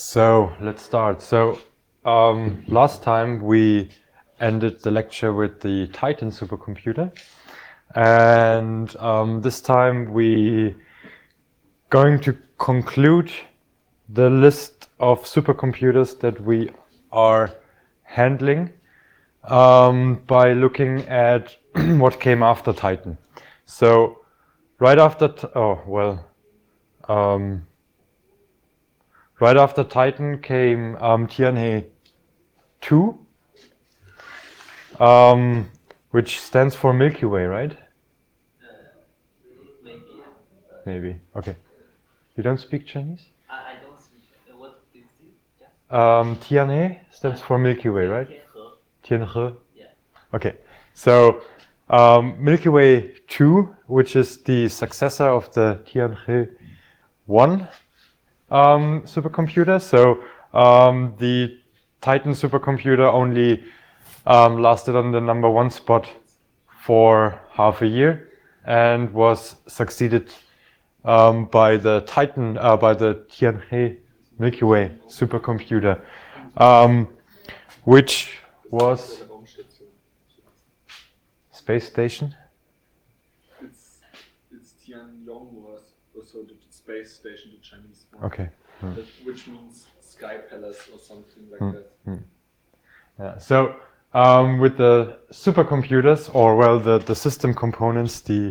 So let's start. Last time we ended the lecture with the Titan supercomputer, and this time we going to conclude the list of supercomputers that we are handling by looking at what came after Titan. So right after right after Titan came Tianhe 2, which stands for Milky Way, right? Maybe. Maybe. Okay. You don't speak Chinese? I don't speak. What is it? Tianhe stands for Milky Way, right? Tianhe. Tianhe. Yeah. Okay. So Milky Way 2, which is the successor of the Tianhe 1 supercomputer. So the Titan supercomputer only lasted on the #1 spot for half a year and was succeeded by the Tianhe Milky Way supercomputer, which was space station. It's Tianyong was also the space station, the Chinese one. Okay. Which means Sky Palace or something like that. Yeah. So with the supercomputers, or well, the system components, the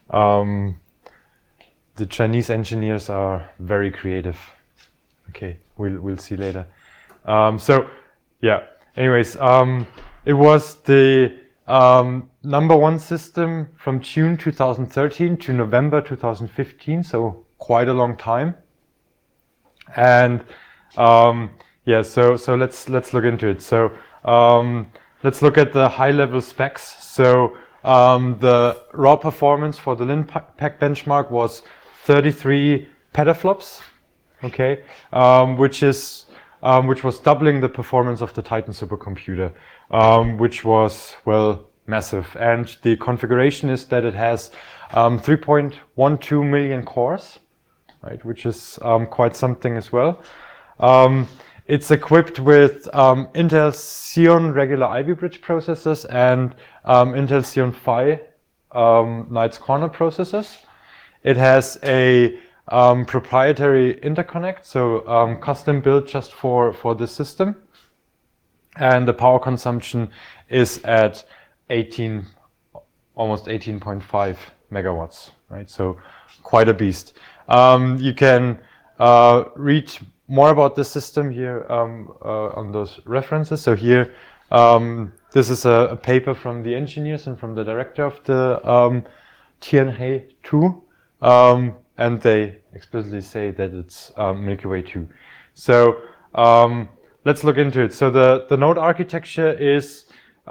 Chinese engineers are very creative. Okay, we'll see later. So yeah. Anyways, it was the #1 system from June 2013 to November 2015, so quite a long time. And yeah, so let's look into it. So let's look at the high-level specs. So the raw performance for the LINPACK benchmark was 33 petaflops, okay, which was doubling the performance of the Titan supercomputer, which was, well, massive. And the configuration is that it has 3.12 million cores, right, which is quite something as well. It's equipped with Intel Xeon regular Ivy Bridge processors and Intel Xeon Phi Knights Corner processors. It has a proprietary interconnect, so custom built just for this system. And the power consumption is at almost 18.5 megawatts, right? So quite a beast. You can read more about this system here on those references. So here, this is a paper from the engineers and from the director of the Tianhe 2, and they explicitly say that it's Milky Way 2. So let's look into it. So the node architecture is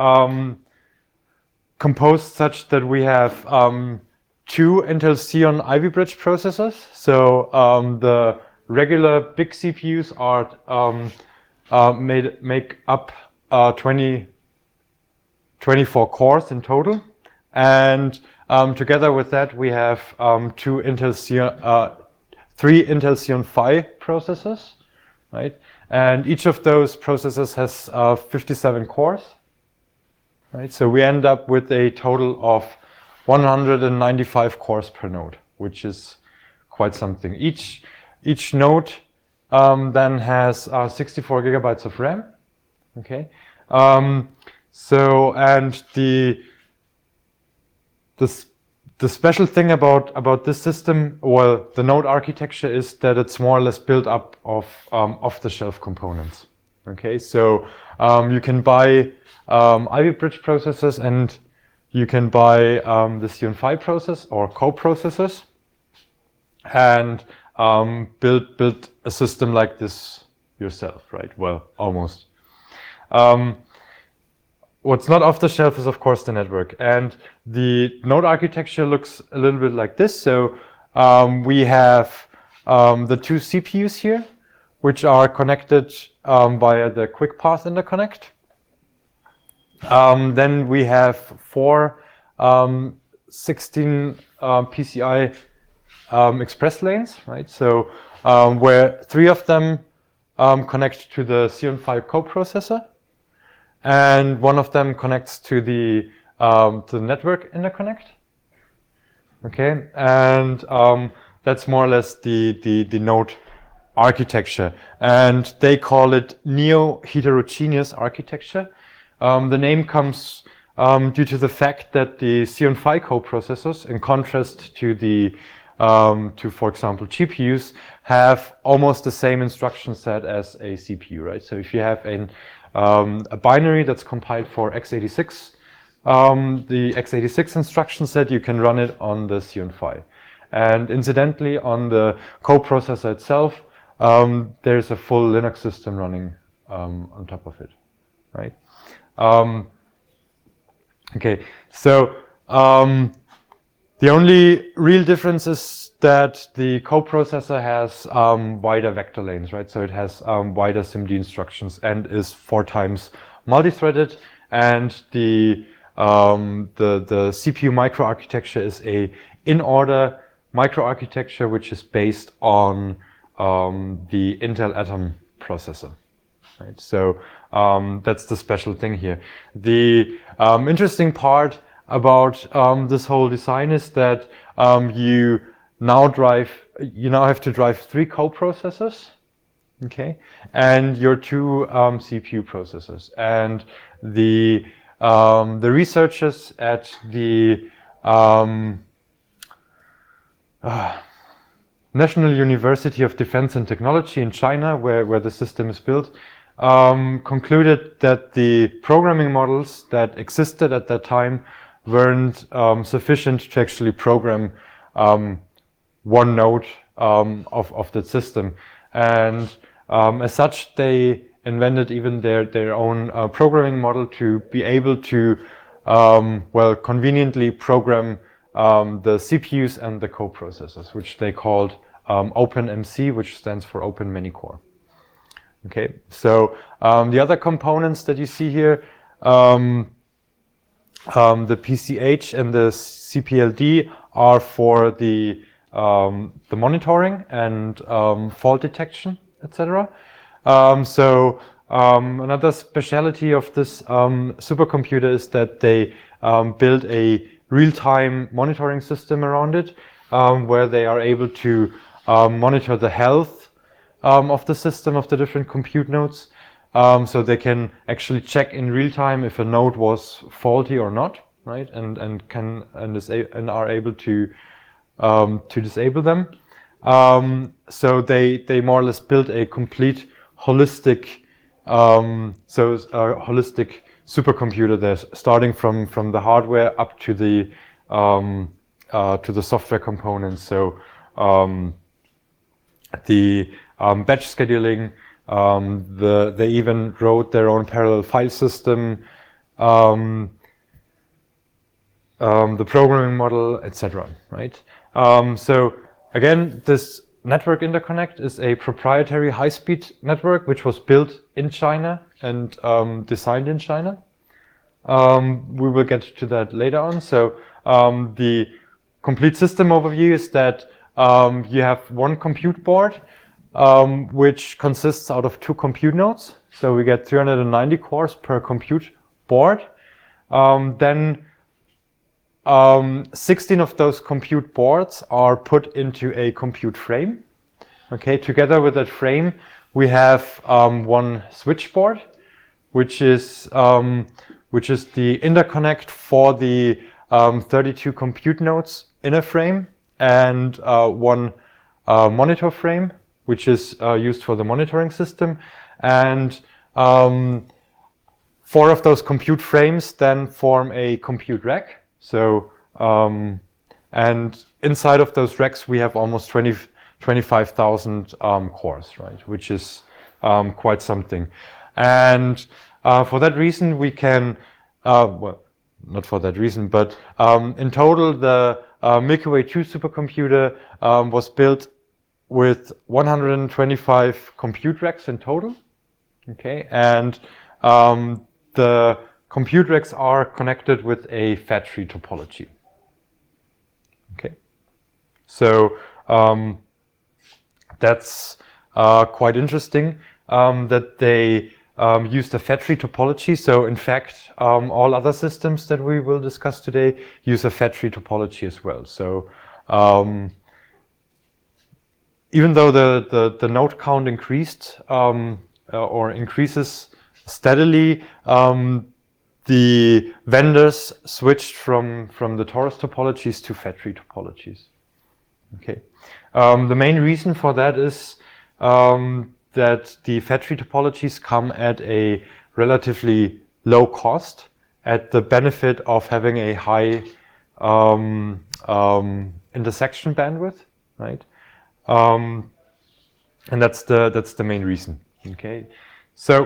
composed such that we have 2 Intel Xeon Ivy Bridge processors. So the regular big CPUs are make up 24 cores in total, and together with that we have 3 Intel Xeon Phi processors, right? And each of those processors has 57 cores, right? So we end up with a total of 195 cores per node, which is quite something. Each node then has 64 gigabytes of RAM. Okay. So and the special thing about this system, well, the node architecture, is that it's more or less built up of off-the-shelf components. Okay, so you can buy Ivy Bridge processors, and you can buy the Xeon Phi process or co-processors, and build a system like this yourself, right? Well, almost. What's not off the shelf is, of course, the network. And the node architecture looks a little bit like this. So we have the 2 CPUs here, which are connected via the Quick Path interconnect. Then we have 4 16 PCI express lanes, right? So where 3 of them connect to the Xeon Phi coprocessor, and one of them connects to the network interconnect. Okay, and that's more or less the node architecture, and they call it neo-heterogeneous architecture. The name comes due to the fact that the Xeon Phi coprocessors, in contrast to the for example, GPUs, have almost the same instruction set as a CPU, right? So if you have a binary that's compiled for x86, the x86 instruction set, you can run it on the Xeon Phi. And incidentally, on the coprocessor itself, there's a full Linux system running on top of it, right? Okay, so the only real difference is that the coprocessor has wider vector lanes, right? So it has wider SIMD instructions and is 4 times multi-threaded, and the CPU microarchitecture is a in-order microarchitecture which is based on the Intel Atom processor. Right? So that's the special thing here. The interesting part about this whole design is that you now have to drive 3 coprocessors, okay, and your 2 CPU processors. And the researchers at the National University of Defense and Technology in China, where the system is built, concluded that the programming models that existed at that time weren't sufficient to actually program one node of the system. And as such, they invented even their own programming model to be able to, conveniently program the CPUs and the coprocessors, which they called OpenMC, which stands for Open Many Core. Okay, so the other components that you see here, the PCH and the CPLD are for the monitoring and fault detection, etc. Another specialty of this supercomputer is that they build a real-time monitoring system around it, where they are able to monitor the health of the system, of the different compute nodes. So they can actually check in real time if a node was faulty or not, right? And are able to disable them. So they more or less build a complete holistic holistic supercomputer there, starting from the hardware up to the software components. So the batch scheduling, they even wrote their own parallel file system, the programming model, etc. Right? So again, this network interconnect is a proprietary high-speed network which was built in China and designed in China. We will get to that later on. So the complete system overview is that you have one compute board which consists out of 2 compute nodes. So we get 390 cores per compute board. Then 16 of those compute boards are put into a compute frame. Okay, together with that frame, we have one switchboard, which is the interconnect for the 32 compute nodes in a frame, and one monitor frame, which is used for the monitoring system. And 4 of those compute frames then form a compute rack. So, and inside of those racks, we have almost 25,000 cores, right? Which is quite something. And for that reason, we can, well, not for that reason, but in total, the Milky Way 2 supercomputer was built with 125 compute racks in total. Okay, and the compute racks are connected with a fat tree topology. Okay, so that's quite interesting. that they use the fat-free topology. So in fact, all other systems that we will discuss today use a fat-free topology as well. So even though the node count increased or increases steadily, the vendors switched from the torus topologies to fat-free topologies. Okay. The main reason for that is that the fat-free topologies come at a relatively low cost, at the benefit of having a high intersection bandwidth, right? And that's the main reason. Okay. So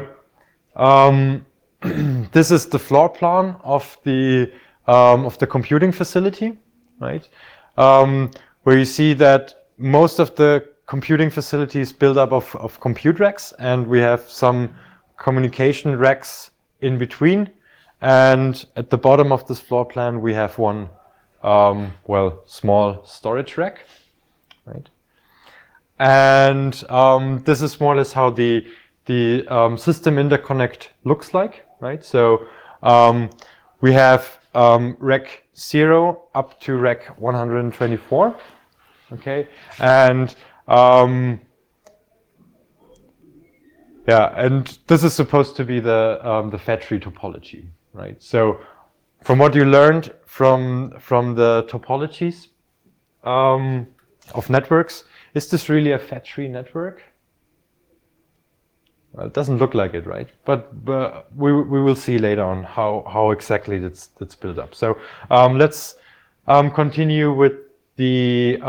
this is the floor plan of the computing facility, right? Where you see that most of the computing facility is built up of compute racks, and we have some communication racks in between. And at the bottom of this floor plan, we have one, small storage rack, right? And this is more or less how the system interconnect looks like, right? So we have rack 0 up to rack 124, okay? And and this is supposed to be the fat-free topology, right? So from what you learned from the topologies of networks, is this really a fat-free network? Well, it doesn't look like it, right? But we will see later on how exactly it's built up. So let's continue with the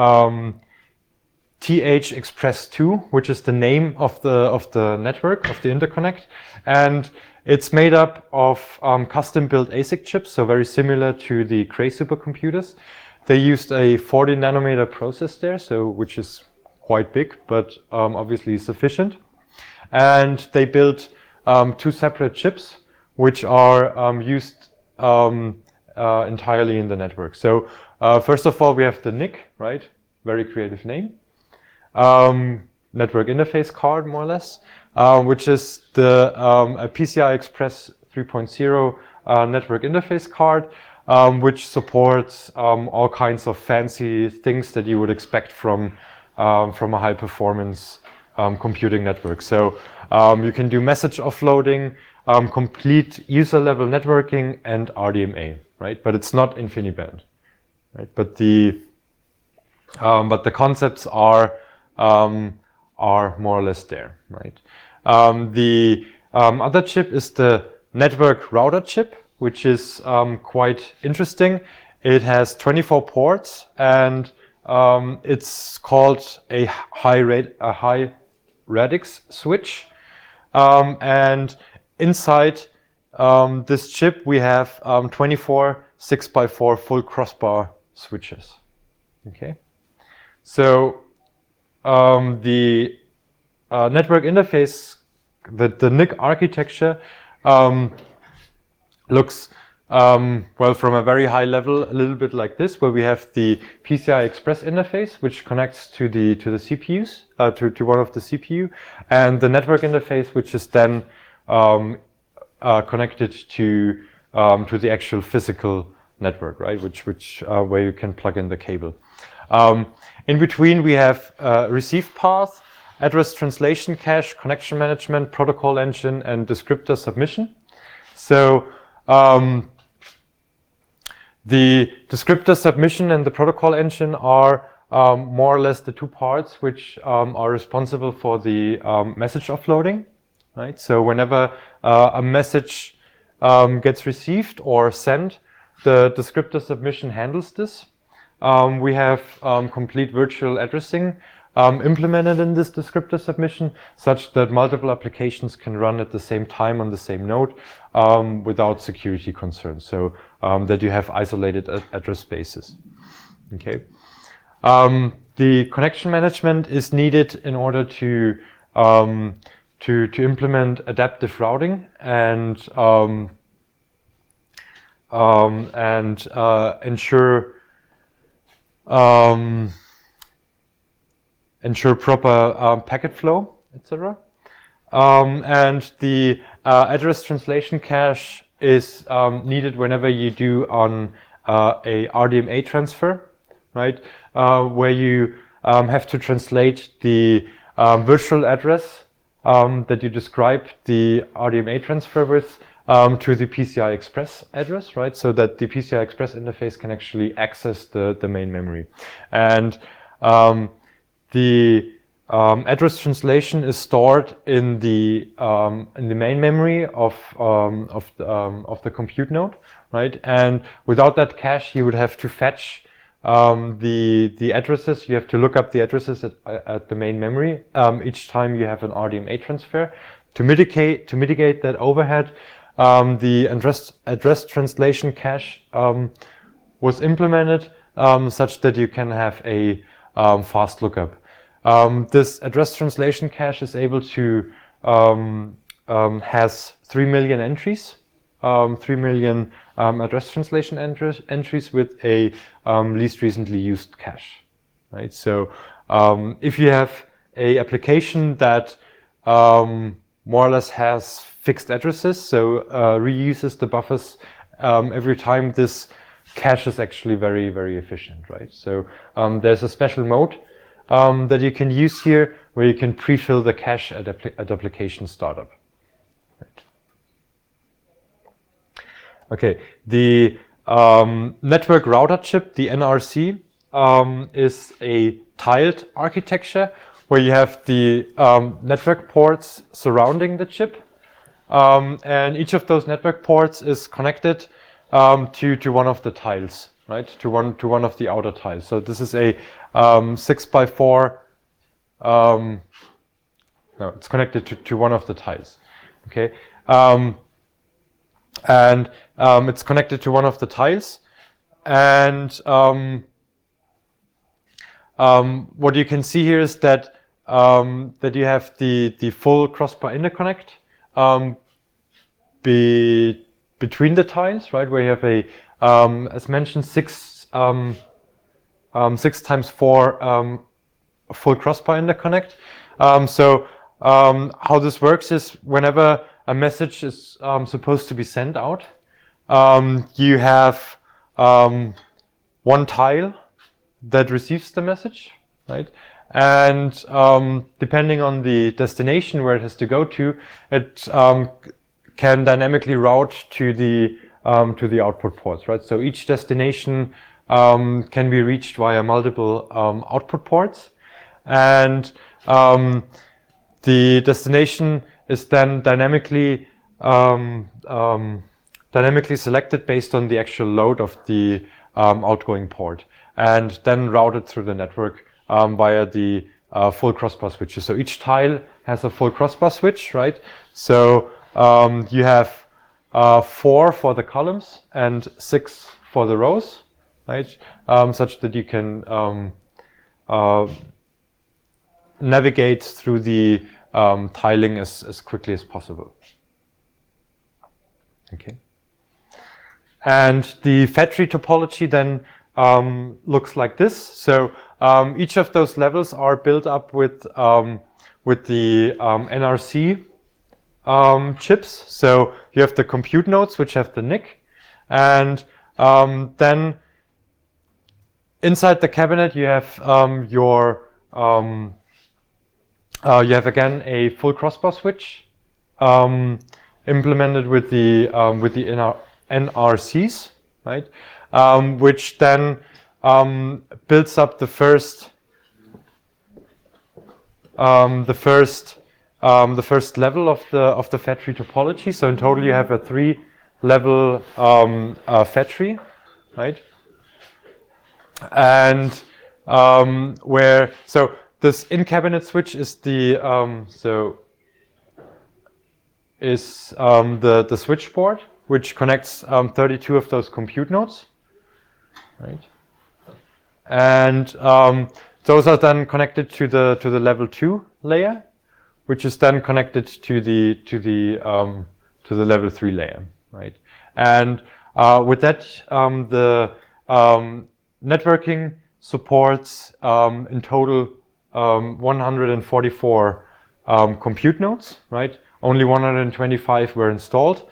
TH Express 2, which is the name of the network, of the interconnect, and it's made up of custom-built ASIC chips, so very similar to the Cray supercomputers. They used a 40 nanometer process there, so which is quite big, but obviously sufficient. And they built 2 separate chips, which are used entirely in the network. So first of all, we have the NIC, right? Very creative name. Network interface card, more or less, which is the a PCI Express 3.0 network interface card, which supports all kinds of fancy things that you would expect from a high performance computing network. So you can do message offloading, complete user level networking, and RDMA, right? But it's not InfiniBand, right? But the concepts are more or less there, right? The other chip is the network router chip, which is quite interesting. It has 24 ports, and it's called a high radix switch. And inside this chip, we have 24 6x4 full crossbar switches. Okay, so the network interface, the NIC architecture looks well, from a very high level, a little bit like this, where we have the PCI Express interface, which connects to the CPUs, to one of the CPU, and the network interface, which is then connected to the actual physical network, right? Which where you can plug in the cable. In between, we have receive path, address translation cache, connection management, protocol engine, and descriptor submission. So the descriptor submission and the protocol engine are more or less the 2 parts which are responsible for the message offloading, right? So whenever a message gets received or sent, the descriptor submission handles this. We have complete virtual addressing implemented in this descriptor submission, such that multiple applications can run at the same time on the same node without security concerns, so that you have isolated address spaces. Okay. The connection management is needed in order to implement adaptive routing and ensure proper packet flow, etc. and the address translation cache is needed whenever you do on a RDMA transfer, right? Where you have to translate the virtual address that you describe the RDMA transfer with to the PCI Express address, right? So that the PCI Express interface can actually access the main memory. And the address translation is stored in the main memory of the compute node, right? And without that cache, you would have to fetch the addresses. You have to look up the addresses at the main memory each time you have an RDMA transfer. To mitigate that overhead, the address translation cache was implemented such that you can have a fast lookup. This address translation cache is able to has 3 million entries, 3 million address translation entries with a least recently used cache, right? So if you have a application that more or less has fixed addresses, so reuses the buffers every time, this cache is actually very, very efficient, right? So there's a special mode that you can use here where you can pre-fill the cache at application startup. Right. Okay, the network router chip, the NRC, is a tiled architecture where you have the network ports surrounding the chip, and each of those network ports is connected to one of the tiles, right? To one of the outer tiles. So this is a 6x4. No, it's connected to one of the tiles. Okay, and it's connected to one of the tiles, and what you can see here is that that you have the full crossbar interconnect between the tiles, right? Where you have a as mentioned 6x4 full crossbar interconnect. So how this works is whenever a message is supposed to be sent out, you have one tile that receives the message, right? And depending on the destination where it has to go to, it can dynamically route to the output ports, right? So each destination can be reached via multiple output ports, and the destination is then dynamically selected based on the actual load of the outgoing port, and then routed through the network via the full crossbar switches. So each tile has a full crossbar switch, right? So you have 4 for the columns and 6 for the rows, right? Such that you can navigate through the tiling as quickly as possible. Okay. And the fat tree topology then looks like this. So each of those levels are built up with the NRC chips. So you have the compute nodes, which have the NIC, and then inside the cabinet you have you have again a full crossbar switch implemented with the NRCs, right? Which then builds up the first level of the fat tree topology. So in total, you have a 3-level fat tree, right? And so this in-cabinet switch is the the switch board, which connects 32 of those compute nodes, right? And those are then connected to the level 2 layer, which is then connected to the level 3 layer, right? And with that, the networking supports in total 144 compute nodes, right? Only 125 were installed.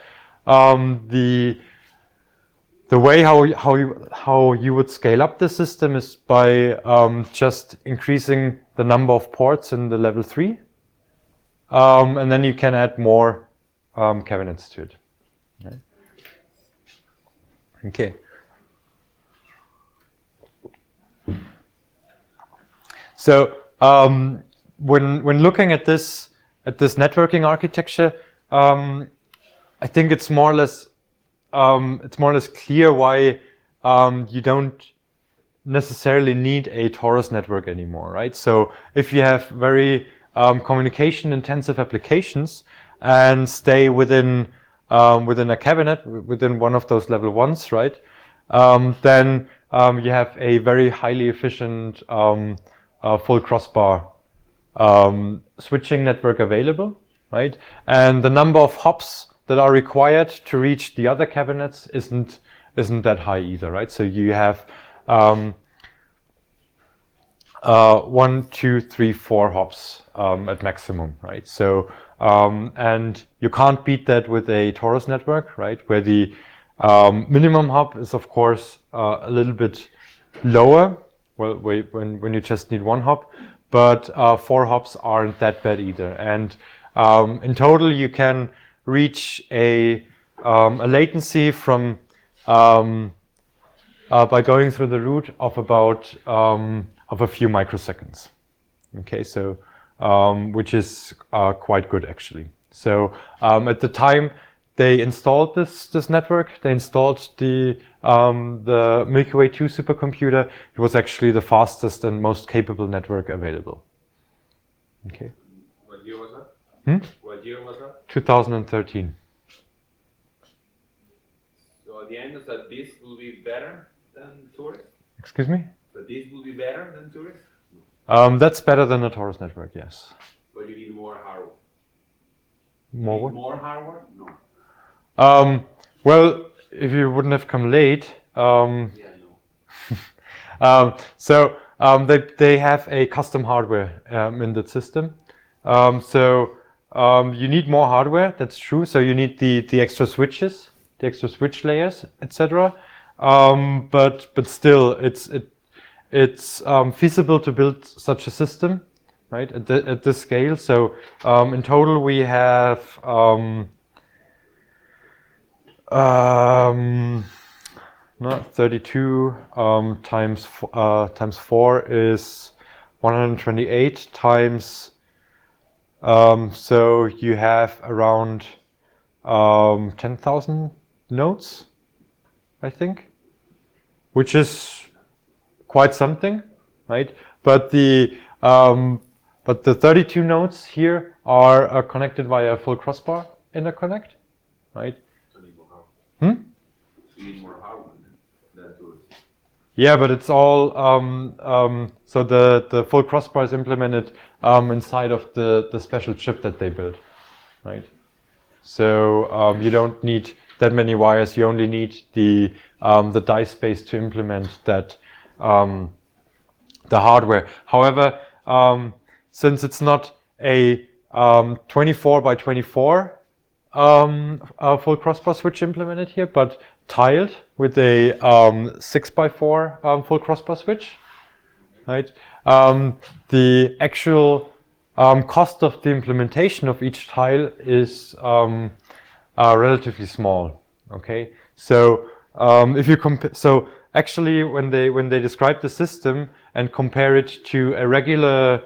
The way how you would scale up the system is by just increasing the number of ports in the level 3, and then you can add more cabinets to it. Right? Okay. So when looking at this networking architecture, I think it's more or less clear why you don't necessarily need a Torus network anymore, right? So if you have very communication intensive applications and stay within a cabinet, within one of those level 1s, right? Then you have a very highly efficient full crossbar switching network available, right? And the number of hops that are required to reach the other cabinets isn't that high either, right? So you have 1, 2, 3, 4 hops at maximum, right? So and you can't beat that with a Torus network, right? Where the minimum hop is of course a little bit lower. Well, when you just need 1 hop, but 4 hops aren't that bad either. And in total, you can reach a latency from by going through the route of about of a few microseconds. Okay, so which is quite good actually. So at the time they installed this network, they installed the Milky Way 2 supercomputer. It was actually the fastest and most capable network available. Okay. What year was that? What year was that? 2013. So at the end, is that this will be better than Torus? Excuse me? That this will be better than Torus? That's better than the Torus network, yes. But you need more hardware. More what? More hardware? No. Well, if you wouldn't have come late, Yeah, no. so they have a custom hardware in the system. So you need more hardware. That's true. So you need the extra switches, the extra switch layers, etc. But still, it's feasible to build such a system, right? At this scale. So in total, we have. Not 32 times 4 is 128 times. So you have around 10,000 nodes, I think, which is quite something, right? But the 32 nodes here are connected via a full crossbar interconnect, right? You need more hardware than Torus. Yeah, but it's all so the full crossbar is implemented inside of the special chip that they built, right? So you don't need that many wires. You only need the die space to implement that the hardware. However, since it's not a 24 by 24 a full crossbar switch implemented here, but tiled with a 6x4 full crossbar switch, right? The actual cost of the implementation of each tile is relatively small. Okay, so if you compare, so actually when they describe the system and compare it to a regular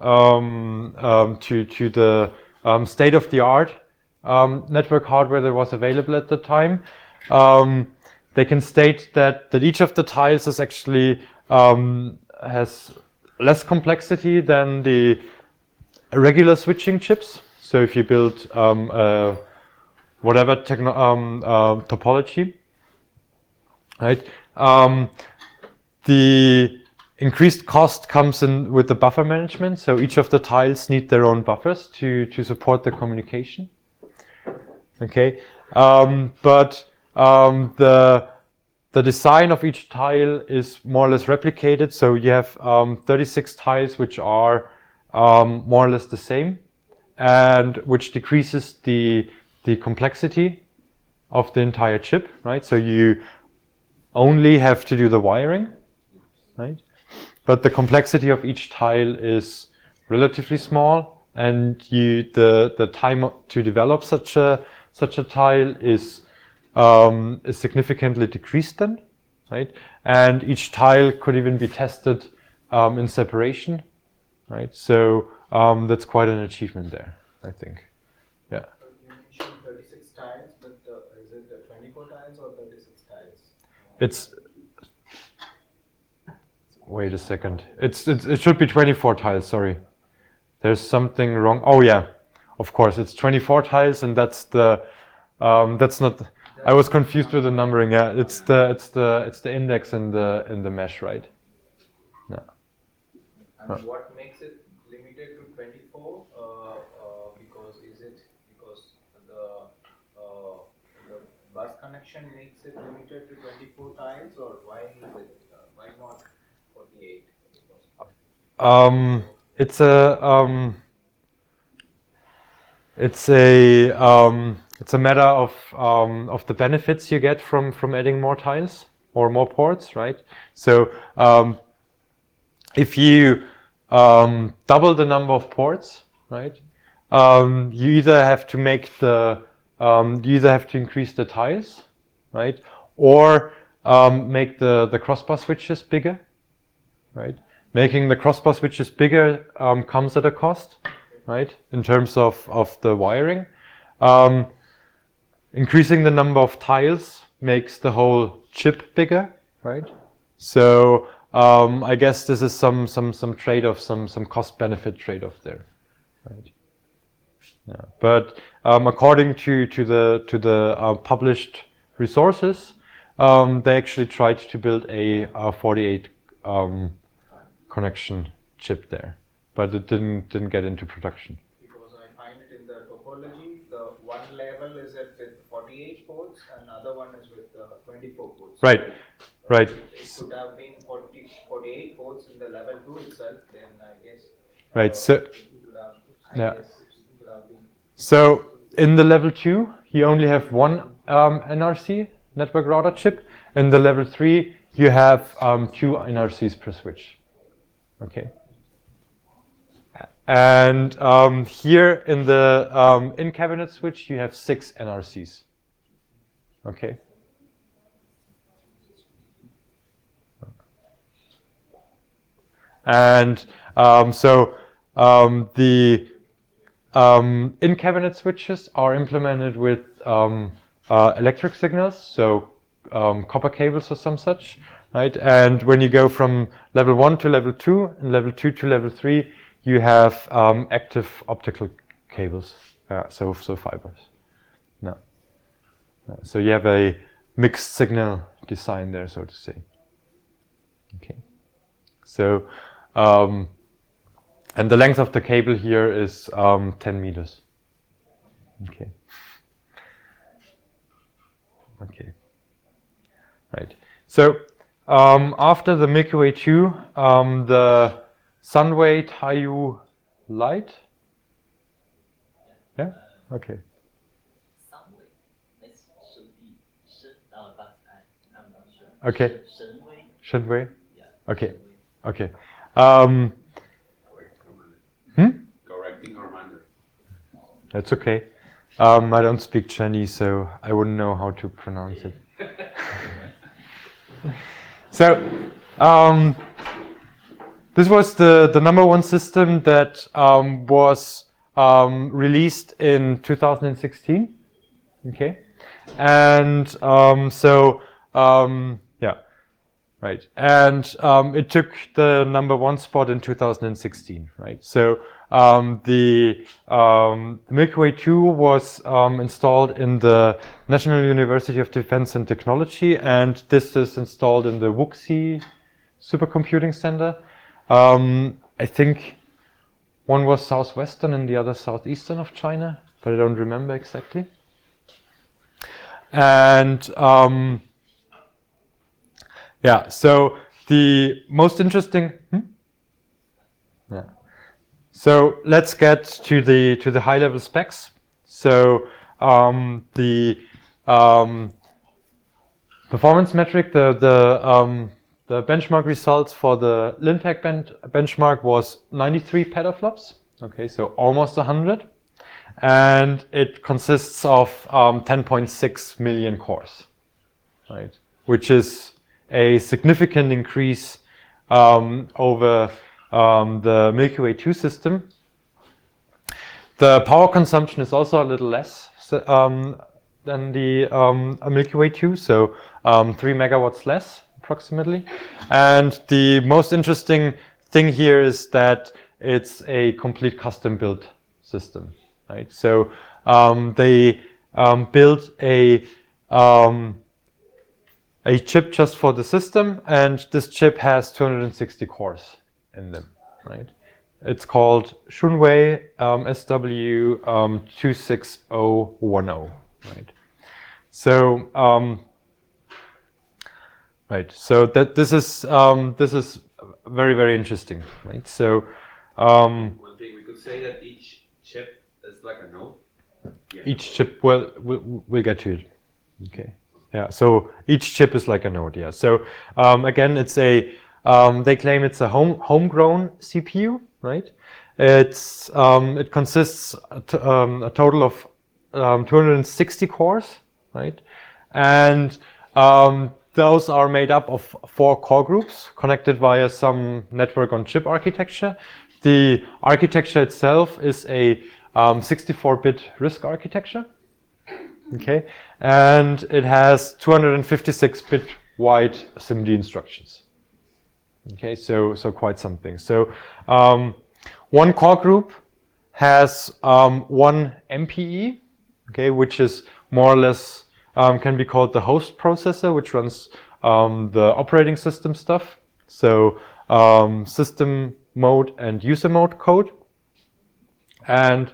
to the state of the art network hardware that was available at the time, they can state that each of the tiles is actually has less complexity than the regular switching chips. So if you build whatever topology, right? The increased cost comes in with the buffer management. So each of the tiles need their own buffers to support the communication. Okay, but the design of each tile is more or less replicated. So you have 36 tiles which are more or less the same, and which decreases the complexity of the entire chip, right? So you only have to do the wiring, right? But the complexity of each tile is relatively small, and the time to develop such a tile is significantly decreased then, right? And each tile could even be tested in separation, right? So that's quite an achievement there, I think. Yeah. You mentioned 36 tiles, but is it 24 tiles or 36 tiles? It's wait a second. It should be 24 tiles. Sorry, there's something wrong. Oh yeah, of course it's 24 tiles, and that's that's not. I was confused with the numbering. Yeah, it's the index in the mesh, right? Yeah. And what makes it limited to 24? Because is it because the bus connection makes it limited to 24 tiles, or why is it why not 48? It's a it's a matter of the benefits you get from adding more tiles or more ports, right? So if you double the number of ports, right? You either have to make you either have to increase the tiles, right? Or make the crossbar switches bigger, right? Making the crossbar switches bigger comes at a cost, right? In terms of the wiring. Increasing the number of tiles makes the whole chip bigger, right? So I guess this is some trade-off, some cost-benefit trade-off there, right? Yeah. But according to the published resources, they actually tried to build a 48 connection chip there, but it didn't get into production. Because I find it in the topology, the one level is with 48 ports, and another one is with 24 ports. Right, right. It could have been 48 ports in the level 2 itself, then I guess. Right. So it would have, yeah. guess it would have been. So in the level 2, you only have one NRC network router chip. In the level 3, you have 2 NRCs per switch. Okay. And here in the in-cabinet switch, you have 6 NRCs. Okay. And so the in-cabinet switches are implemented with electric signals, so copper cables or some such, right? And when you go from level 1 to level 2 and level 2 to level 3, you have active optical cables, so fibers. No. So you have a mixed signal design there, so to say. Okay. So and the length of the cable here is 10 meters. Okay. Okay. Right. So after the Milky Way 2, the Sunway Taiyu light. Yeah. Okay. Someway. It should be but I'm not sure. Okay. Shenwei. Shenwei. Yeah. Okay. Shenwei. Okay. Correcting our manner. That's okay. I don't speak Chinese, so I wouldn't know how to pronounce it. So, this was the #1 system that was released in 2016. Okay, and yeah, right, and it took the #1 spot in 2016. Right, so the Milky Way 2 was installed in the National University of Defense and Technology, and this is installed in the Wuxi Supercomputing Center. I think one was southwestern and the other southeastern of China, but I don't remember exactly. And yeah, so the most interesting. Yeah. So let's get to the high level specs. So the performance metric, the benchmark results for the Linpack benchmark was 93 petaflops. Okay, so almost 100, and it consists of 10.6 million cores, right? Which is a significant increase over the Milky Way 2 system. The power consumption is also a little less than the Milky Way 2, so 3 megawatts less approximately. And the most interesting thing here is that it's a complete custom built system, right? So they built a chip just for the system, and this chip has 260 cores in them, right? It's called Shunwei SW26010, right? So so that this is very, very interesting, right? So One thing we could say that each chip is like a node. Yeah. each chip, well, we'll get to it. Okay. Yeah. So each chip is like a node. Yeah. So again, it's a they claim it's a homegrown CPU, right? It's it consists a total of 260 cores, right? And those are made up of 4 core groups connected via some network on chip architecture. The architecture itself is a 64-bit RISC architecture. Okay, and it has 256-bit wide SIMD instructions. Okay, so quite something. So one core group has 1 MPE, okay, which is more or less can be called the host processor, which runs the operating system stuff. So system mode and user mode code, and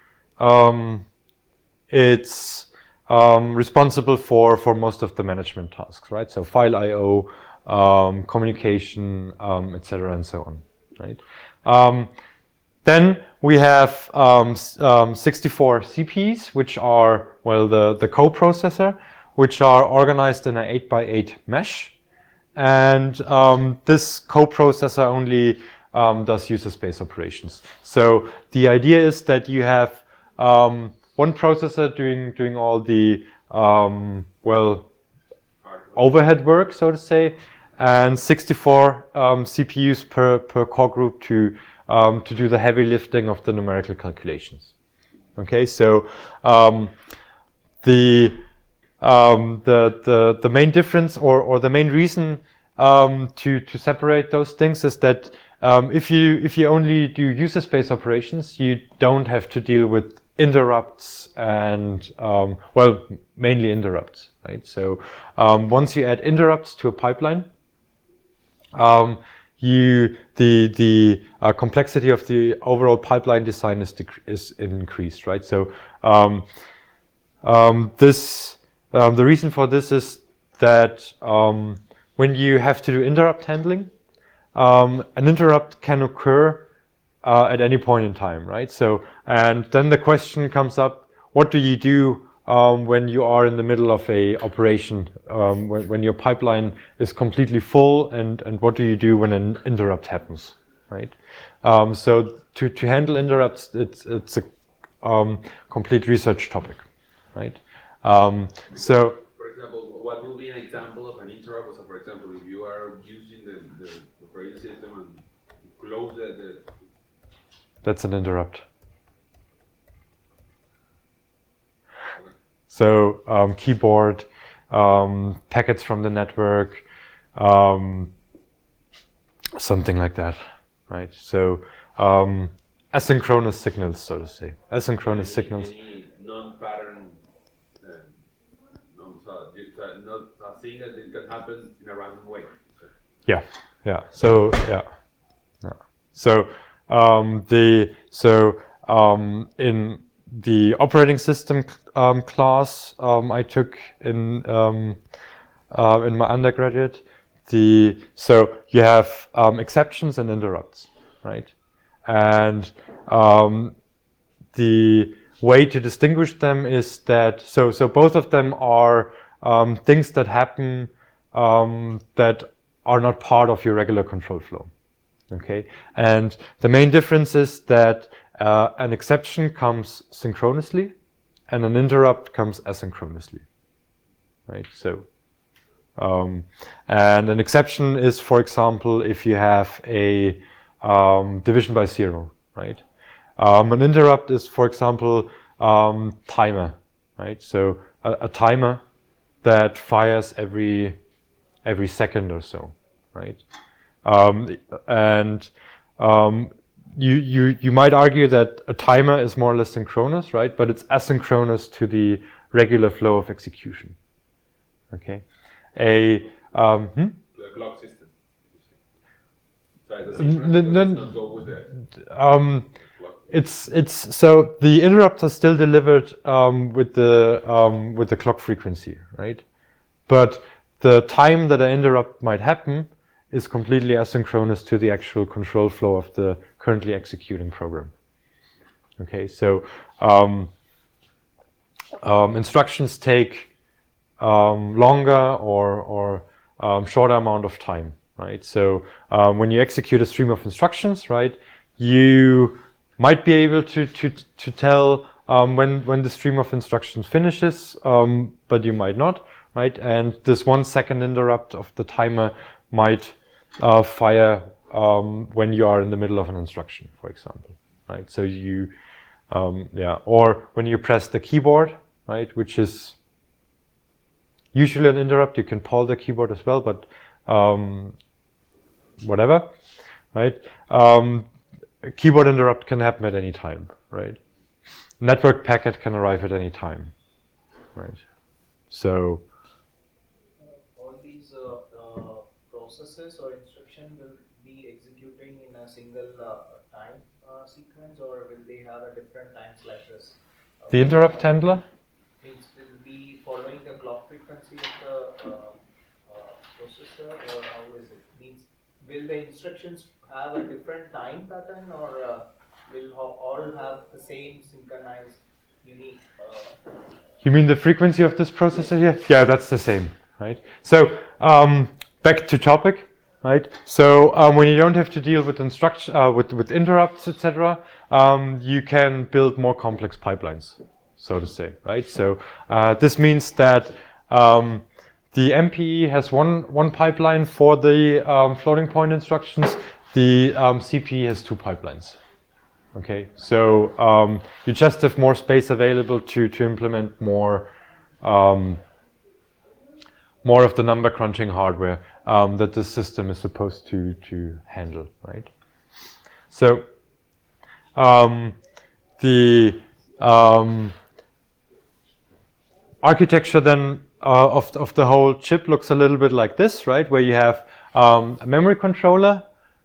it's responsible for most of the management tasks, right? So file I/O, communication, etc., and so on, right? Then we have 64 CPs, which are, well, the co-processor, which are organized in an 8x8 mesh. And this co-processor only does user space operations. So the idea is that you have one processor doing all the, well, overhead work, so to say, and 64 CPUs per core group to do the heavy lifting of the numerical calculations. Okay, so the main difference or the main reason to separate those things is that if you only do user space operations, you don't have to deal with interrupts and well, mainly interrupts, right? So once you add interrupts to a pipeline, the complexity of the overall pipeline design is increased, right? So the reason for this is that when you have to do interrupt handling, an interrupt can occur at any point in time, right? So, and then the question comes up: what do you do when you are in the middle of a operation, when your pipeline is completely full, and what do you do when an interrupt happens, right? So to handle interrupts, it's a complete research topic, right? So, for example, what will be an example of an interrupt? So, for example, if you are using the operating system and close the that's an interrupt. So keyboard, packets from the network, something like that, right? So asynchronous signals, so to say. Asynchronous signals. Any non-pattern, not a thing that it can happen in a random way. Yeah. So yeah. So in the operating system class I took in my undergraduate, so you have exceptions and interrupts, right? And the way to distinguish them is that, so both of them are things that happen that are not part of your regular control flow. Okay, and the main difference is that an exception comes synchronously and an interrupt comes asynchronously, right? So, and an exception is, for example, if you have a division by zero, right? An interrupt is, for example, timer, right? So a timer that fires every second or so, right? You might argue that a timer is more or less synchronous, right? But it's asynchronous to the regular flow of execution. Okay, The clock system. Sorry, the synchronous does not go with the clock. it's so the interrupts are still delivered with the clock frequency, right? But the time that an interrupt might happen is completely asynchronous to the actual control flow of the currently executing program. Okay, so instructions take longer or shorter amount of time, right? So when you execute a stream of instructions, right, you might be able to tell when the stream of instructions finishes, but you might not, right? And this 1 second interrupt of the timer might fire when you are in the middle of an instruction, for example, right? So you, or when you press the keyboard, right, which is usually an interrupt. You can pull the keyboard as well, but whatever, right? A keyboard interrupt can happen at any time, right? Network packet can arrive at any time, right? So all these processes or instruction will be executing in a single time sequence, or will they have a different time slashes? the interrupt handler, Means will be following the clock frequency of the processor, or how is it? Means will the instructions have a different time pattern, or will all have the same synchronized unique? you mean the frequency of this processor here? Yeah, that's the same, right? So back to topic, right? So when you don't have to deal with with interrupts, etc., you can build more complex pipelines, so to say, right? So this means that the MPE has one pipeline for the floating point instructions. The CPE has 2 pipelines. Okay, so you just have more space available to implement more of the number crunching hardware that the system is supposed to handle, right? So the architecture then of the whole chip looks a little bit like this, right? Where you have a memory controller,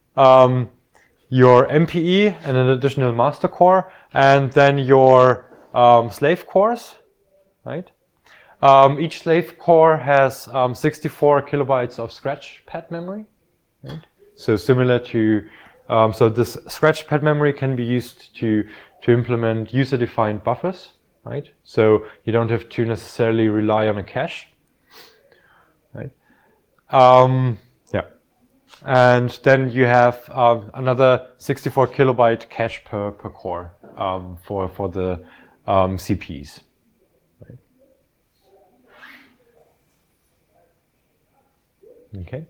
your MPE and an additional master core, and then your slave cores, right? Each slave core has 64 kilobytes of scratch pad memory, right? So similar to, so this scratch pad memory can be used to implement user-defined buffers, right? So you don't have to necessarily rely on a cache, right? Yeah. And then you have another 64 kilobyte cache per core for the CPs. Right? Okay.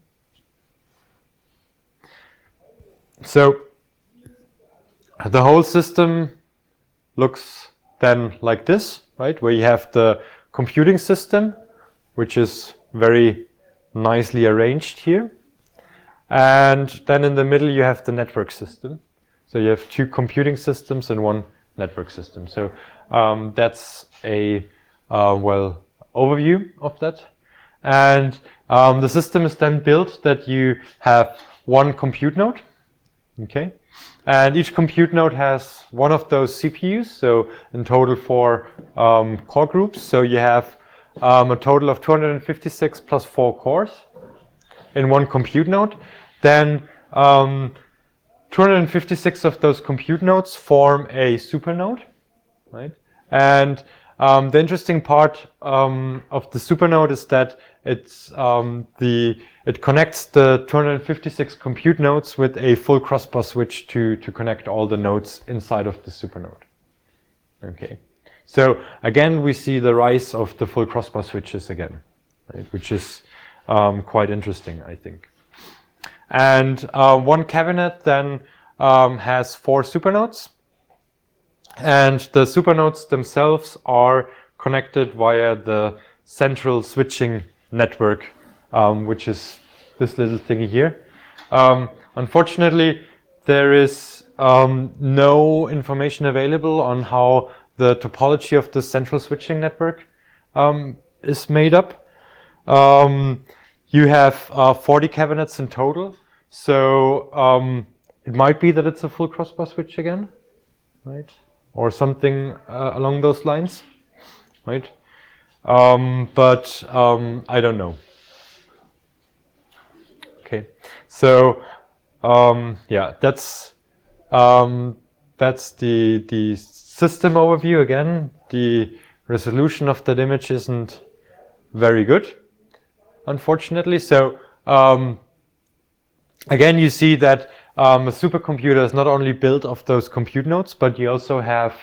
So the whole system looks then like this, right? Where you have the computing system, which is very nicely arranged here. And then in the middle, you have the network system. So you have 2 computing systems and 1 network system. So that's a, well, overview of that. And the system is then built that you have 1 compute node, okay? And each compute node has 1 of those CPUs, so in total 4 core groups. So you have a total of 256 plus 4 cores in 1 compute node. Then 256 of those compute nodes form a supernode, right? And the interesting part of the supernode is that it connects the 256 compute nodes with a full crossbar switch to connect all the nodes inside of the supernode. Okay, so again we see the rise of the full crossbar switches again, right? Which is quite interesting, I think. And one cabinet then has 4 supernodes, and the supernodes themselves are connected via the central switching network, which is this little thingy here. Unfortunately, there is no information available on how the topology of the central switching network is made up. You have 40 cabinets in total, so it might be that it's a full crossbar switch again, right? Or something along those lines, right? But I don't know. Okay, so yeah, that's the system overview again. The resolution of that image isn't very good, unfortunately. So again, you see that a supercomputer is not only built of those compute nodes, but you also have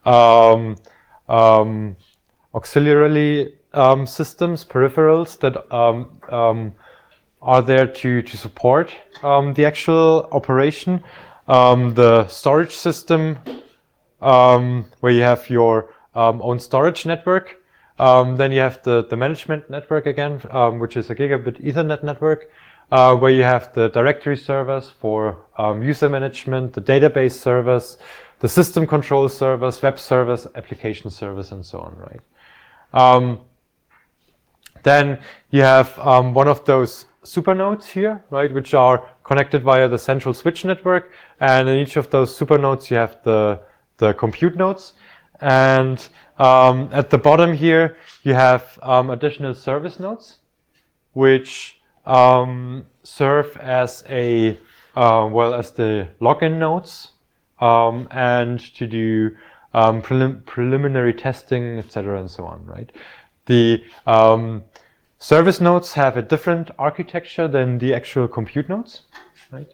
auxiliary systems, peripherals that are there to support the actual operation. The storage system, where you have your own storage network. Then you have the management network again, which is a gigabit Ethernet network, where you have the directory servers for user management, the database servers, the system control servers, web servers, application servers, and so on, right? Then you have one of those supernodes here, right, which are connected via the central switch network, and in each of those supernodes you have the compute nodes, and at the bottom here you have additional service nodes, which serve as a as the login nodes and to do preliminary testing, etc., and so on, right? The service nodes have a different architecture than the actual compute nodes, right?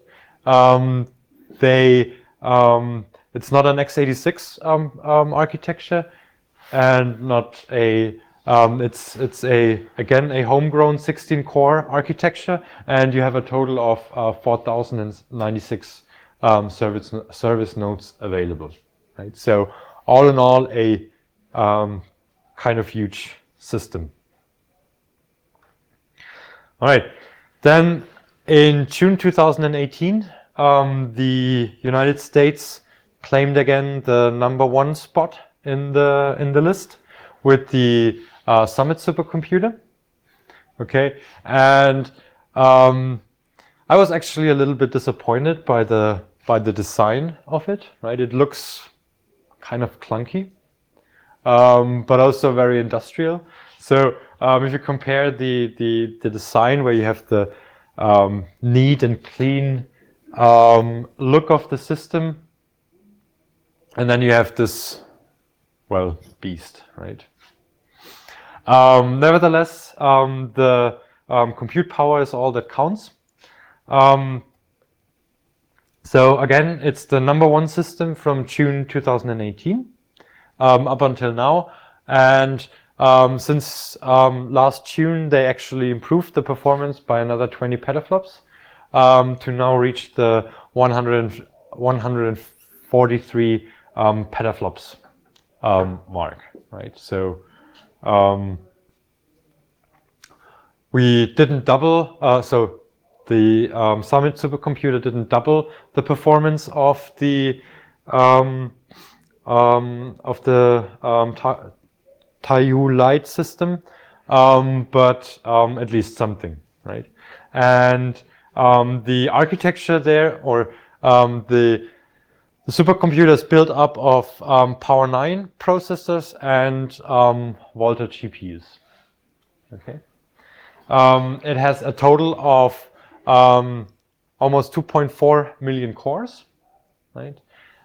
It's not an x86 architecture, and not a it's again a homegrown 16-core architecture, and you have a total of 4,096 service nodes available, right? So all in all, a kind of huge system. All right, then in June 2018, the United States claimed again the #1 spot in the list with the Summit supercomputer. Okay, and I was actually a little bit disappointed by the design of it. Right, it looks kind of clunky, but also very industrial. So if you compare the design, where you have the neat and clean look of the system, and then you have this, well, beast, right? Nevertheless, the compute power is all that counts. So again, it's the #1 system from June 2018 up until now, and since last June, they actually improved the performance by another 20 petaflops to now reach the 143 petaflops mark, right? So we didn't double, so the Summit supercomputer didn't double the performance of the Taiyu Lite system, but at least something, right? And the architecture there, or the supercomputer is built up of Power 9 processors and Volta GPUs. Okay, it has a total of almost 2.4 million cores, right?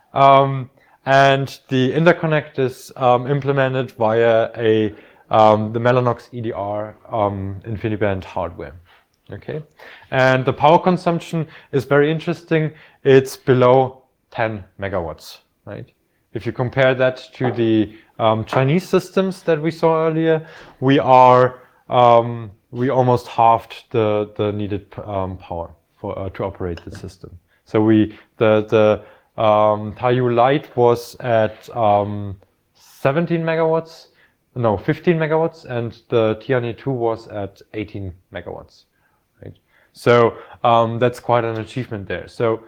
And the interconnect is implemented via the Mellanox EDR InfiniBand hardware. Okay, and the power consumption is very interesting. It's below 10 megawatts, right? If you compare that to the Chinese systems that we saw earlier, we almost halved the needed power to operate the system. So the Taiyu Lite was at 15 megawatts, and the Tianhe 2 was at 18 megawatts. Right? So that's quite an achievement there. So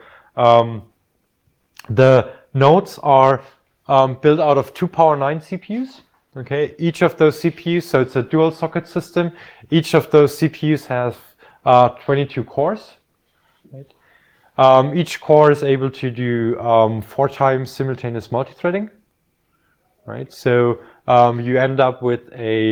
the nodes are built out of 2 Power 9 CPUs. Okay, each of those CPUs, so it's a dual socket system. Each of those CPUs has 22 cores. Right? Each core is able to do 4 times simultaneous multi-threading. Right, so you end up with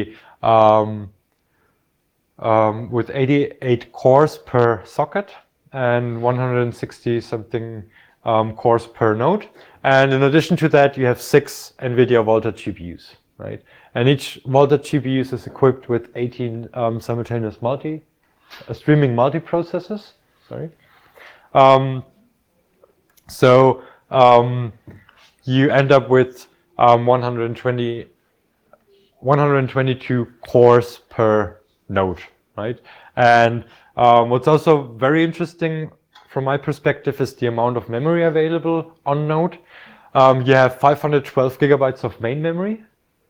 with 88 cores per socket and 160 something cores per node. And in addition to that, you have 6 NVIDIA Volta GPUs, right? And each Volta GPU is equipped with 18 simultaneous streaming multiprocessors. Sorry. So you end up with 122 cores per node, right? And what's also very interesting from my perspective is the amount of memory available on node. You have 512 gigabytes of main memory.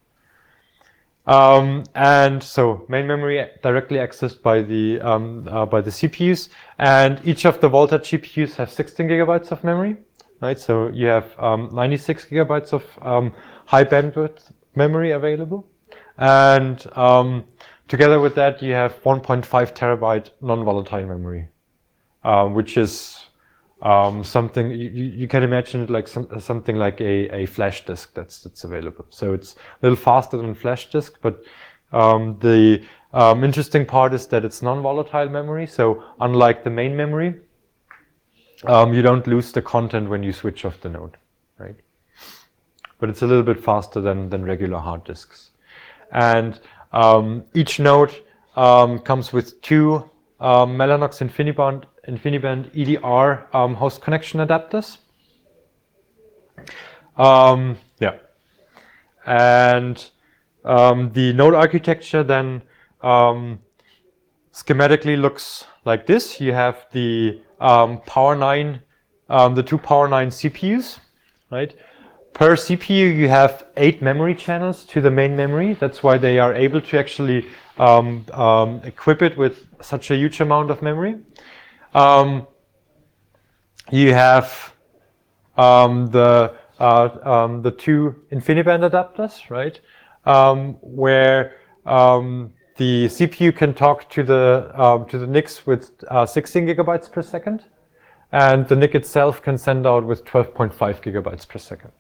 And so main memory directly accessed by the CPUs, and each of the Volta GPUs have 16 gigabytes of memory, right? So you have 96 gigabytes of high bandwidth memory available, and together with that you have 1.5 terabyte non-volatile memory, which is something you can imagine it like something like a flash disk that's available. So it's a little faster than flash disk, but the interesting part is that it's non-volatile memory. So unlike the main memory, you don't lose the content when you switch off the node, right? But it's a little bit faster than regular hard disks. And each node comes with 2 Mellanox InfiniBand EDR host connection adapters. Yeah, and the node architecture then schematically looks like this. You have the Power 9, the 2 Power 9 CPUs, right? Per CPU, you have 8 memory channels to the main memory. That's why they are able to actually equip it with such a huge amount of memory. You have the 2 InfiniBand adapters, right? Where the CPU can talk to the NICs with 16 gigabytes per second, and the NIC itself can send out with 12.5 gigabytes per second.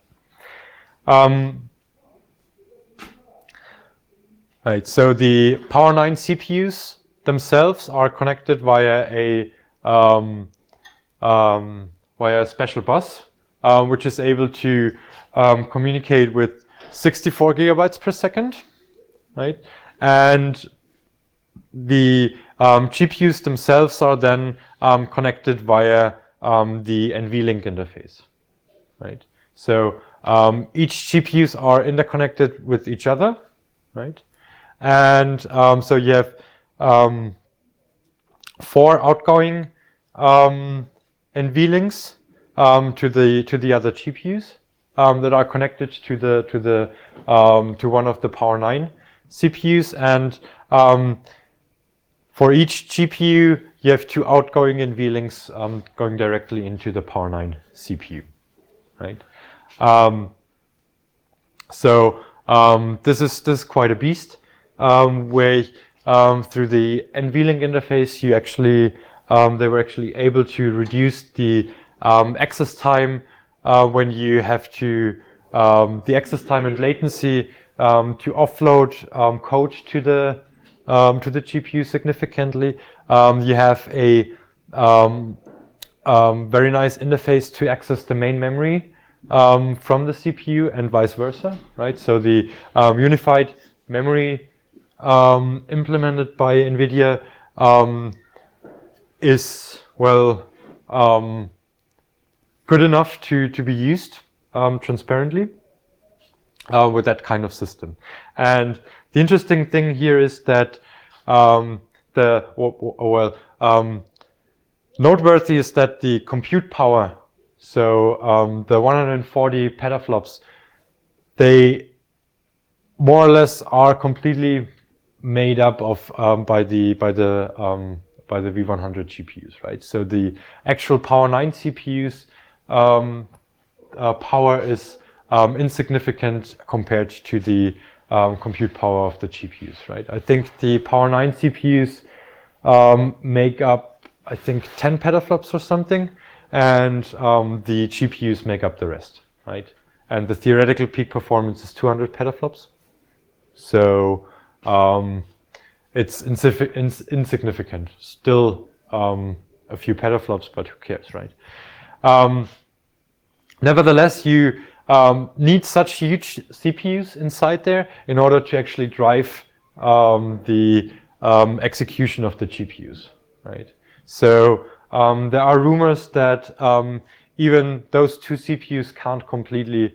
Right, so the Power 9 CPUs themselves are connected via a special bus, which is able to communicate with 64 gigabytes per second, right? And the GPUs themselves are then connected via the NVLink interface, right? So each GPUs are interconnected with each other, right? And so you have 4 outgoing NVLinks to the other GPUs that are connected to one of the Power 9 CPUs, and for each GPU you have 2 outgoing NVLinks going directly into the Power 9 CPU, right? So this is quite a beast, where through the NVLink interface you actually they were actually able to reduce the access time when you have to the access time and latency to offload code to the GPU significantly. You have a very nice interface to access the main memory from the CPU and vice versa, right? So the unified memory implemented by NVIDIA is, well, good enough to be used transparently with that kind of system. And the interesting thing here is that noteworthy is that the compute power, so the 140 petaflops, they more or less are completely made up of by the V100 GPUs, right? So the actual Power 9 CPUs power is insignificant compared to the compute power of the GPUs, right? I think the Power 9 CPUs make up, I think, 10 petaflops or something, and the GPUs make up the rest, right? And the theoretical peak performance is 200 petaflops. So it's insignificant. Still a few petaflops, but who cares, right? Nevertheless, you need such huge CPUs inside there in order to actually drive the execution of the GPUs, right? So there are rumors that even those two CPUs can't completely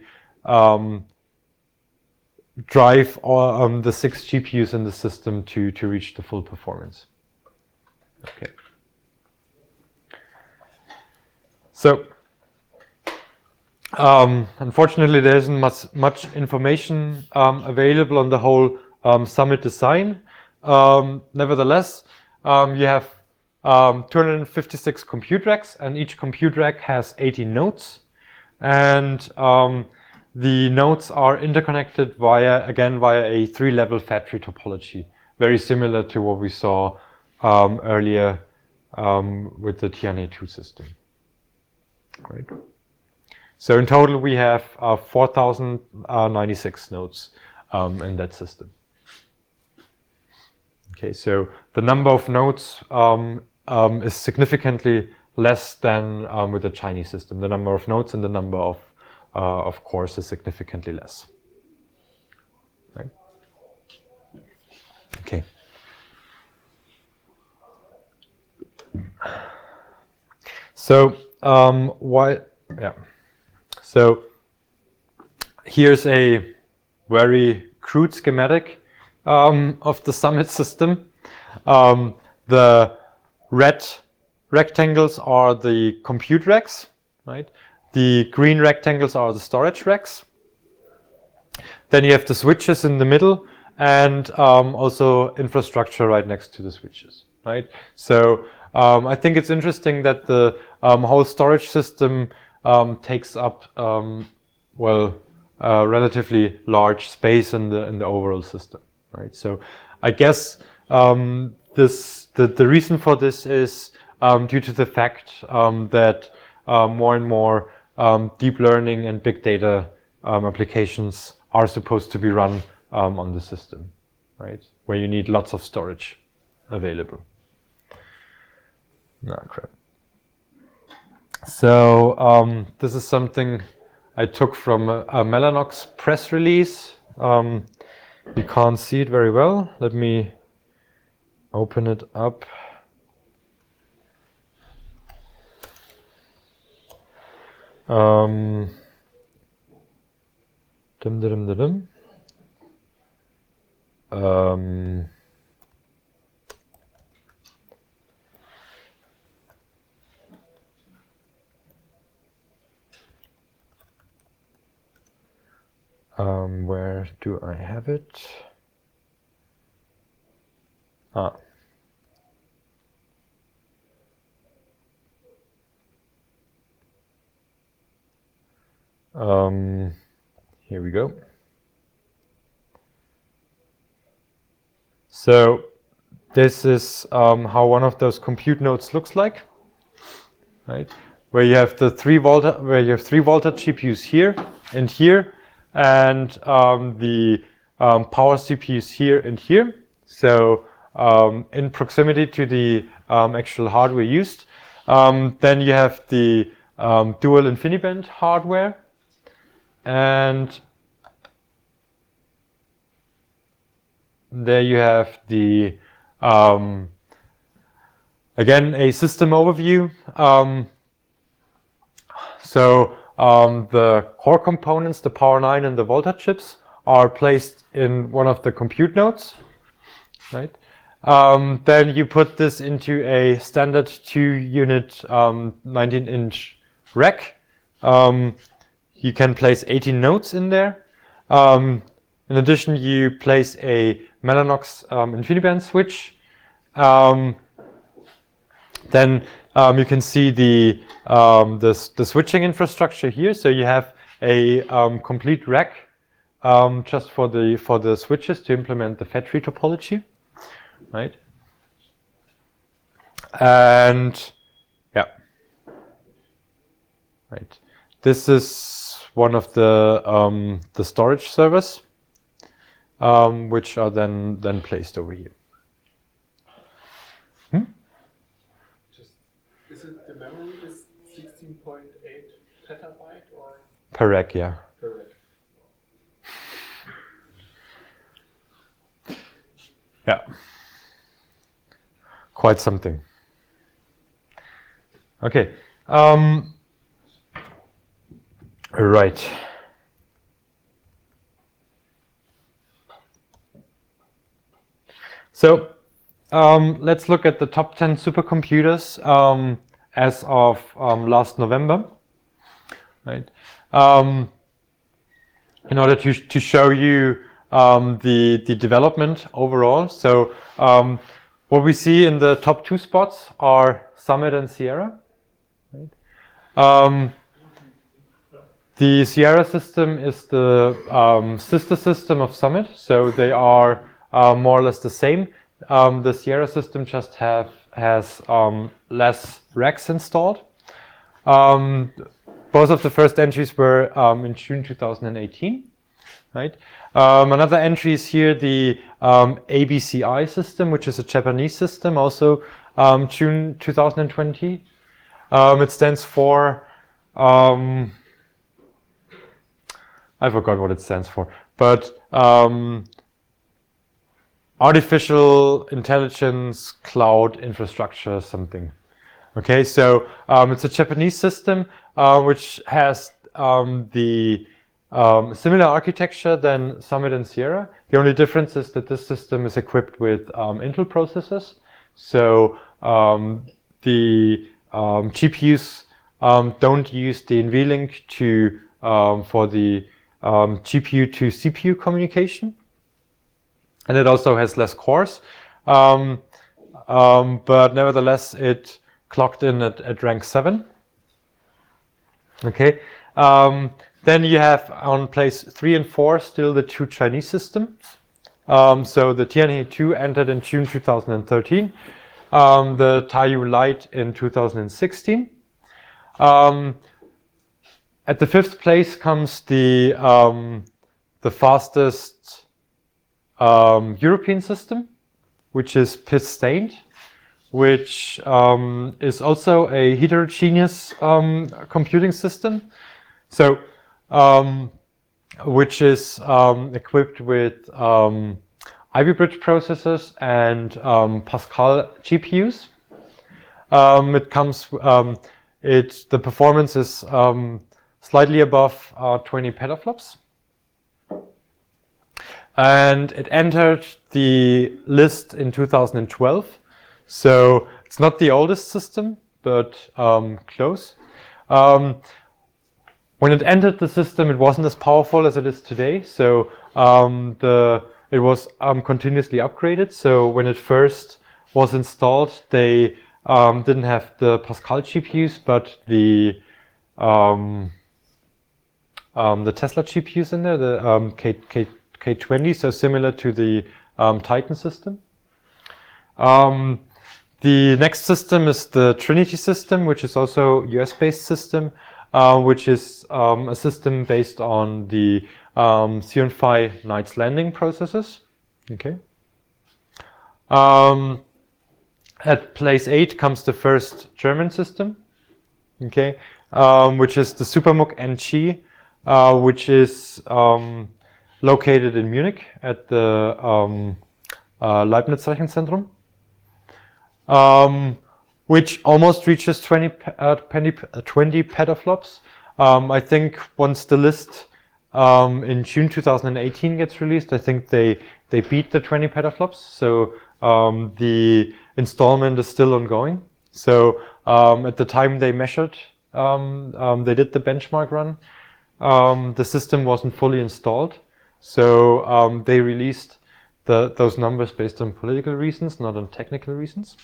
drive all, the 6 GPUs in the system to reach the full performance. Okay. So unfortunately, there isn't much information available on the whole Summit design. Nevertheless, you have 256 compute racks, and each compute rack has 80 nodes. And the nodes are interconnected via a 3-level fat tree topology, very similar to what we saw earlier with the TNA2 system. Right. So in total, we have 4,096 nodes in that system. Okay, so the number of nodes is significantly less than with the Chinese system. The number of nodes and the number of cores is significantly less. Right? Okay. So So here's a very crude schematic of the Summit system. The red rectangles are the compute racks, right? The green rectangles are the storage racks. Then you have the switches in the middle, and also infrastructure right next to the switches, right? So I think it's interesting that the whole storage system takes up relatively large space in the overall system, right? So I guess the reason for this is due to the fact that more and more deep learning and big data applications are supposed to be run on the system, right? Where you need lots of storage available. No, crap. So this is something I took from a Mellanox press release. You can't see it very well. Let me open it up. Where do I have it? Here we go. So this is how one of those compute nodes looks like, right? Where you have the 3 volta GPUs here and here, and the power CPUs here and here. So in proximity to the actual hardware used, Then you have the dual InfiniBand hardware, and there you have the again a system overview. The core components, the Power9 and the Volta chips, are placed in one of the compute nodes, right? Then you put this into a standard 2-unit 19-inch rack. You can place 18 nodes in there. In addition, you place a Mellanox InfiniBand switch. Then you can see the switching infrastructure here. So you have a complete rack just for the switches to implement the fat tree topology, right? And yeah, right. This is one of the storage servers, which are then placed over here. Is it the memory is 16.8 petabyte or Per rack, yeah. per rack? Yeah. Quite something. Okay. Right. So let's look at the top 10 supercomputers as of last November. Right. In order to show you the development overall. So what we see in the top 2 spots are Summit and Sierra. Right? The Sierra system is the sister system of Summit, so they are more or less the same. The Sierra system just has less racks installed. Both of the first entries were in June 2018. Right. Another entry is here the ABCI system, which is a Japanese system, also June 2020. It stands for I forgot what it stands for, but Artificial Intelligence Cloud Infrastructure something. Okay, so it's a Japanese system which has the similar architecture than Summit and Sierra. The only difference is that this system is equipped with Intel processors. So the GPUs don't use the NVLink for the GPU to CPU communication, and it also has less cores. But nevertheless, it clocked in at rank 7. Okay. Then you have on place 3 and 4 still the 2 Chinese systems. So the Tianhe 2 entered in June 2013, the Taiyu Lite in 2016. At the 5th place comes the fastest European system, which is PIS-stained, which is also a heterogeneous computing system. So which is equipped with Ivy Bridge processors and Pascal GPUs. The performance is slightly above 20 petaflops. And it entered the list in 2012. So it's not the oldest system, but close. When it entered the system, it wasn't as powerful as it is today. So it was continuously upgraded. So when it first was installed, they didn't have the Pascal GPUs, but the Tesla GPUs in there, the K20, so similar to the Titan system. The next system is the Trinity system, which is also US-based system, which is a system based on the Xeon Phi Knights Landing processors. Okay. At place 8 comes the first German system, okay, which is the SuperMUC NG, which is located in Munich at the Leibniz Rechenzentrum, which almost reaches 20 petaflops. I think once the list in June 2018 gets released, I think they beat the 20 petaflops. So the installment is still ongoing. So at the time they measured, they did the benchmark run, the system wasn't fully installed. So they released those numbers based on political reasons, not on technical reasons.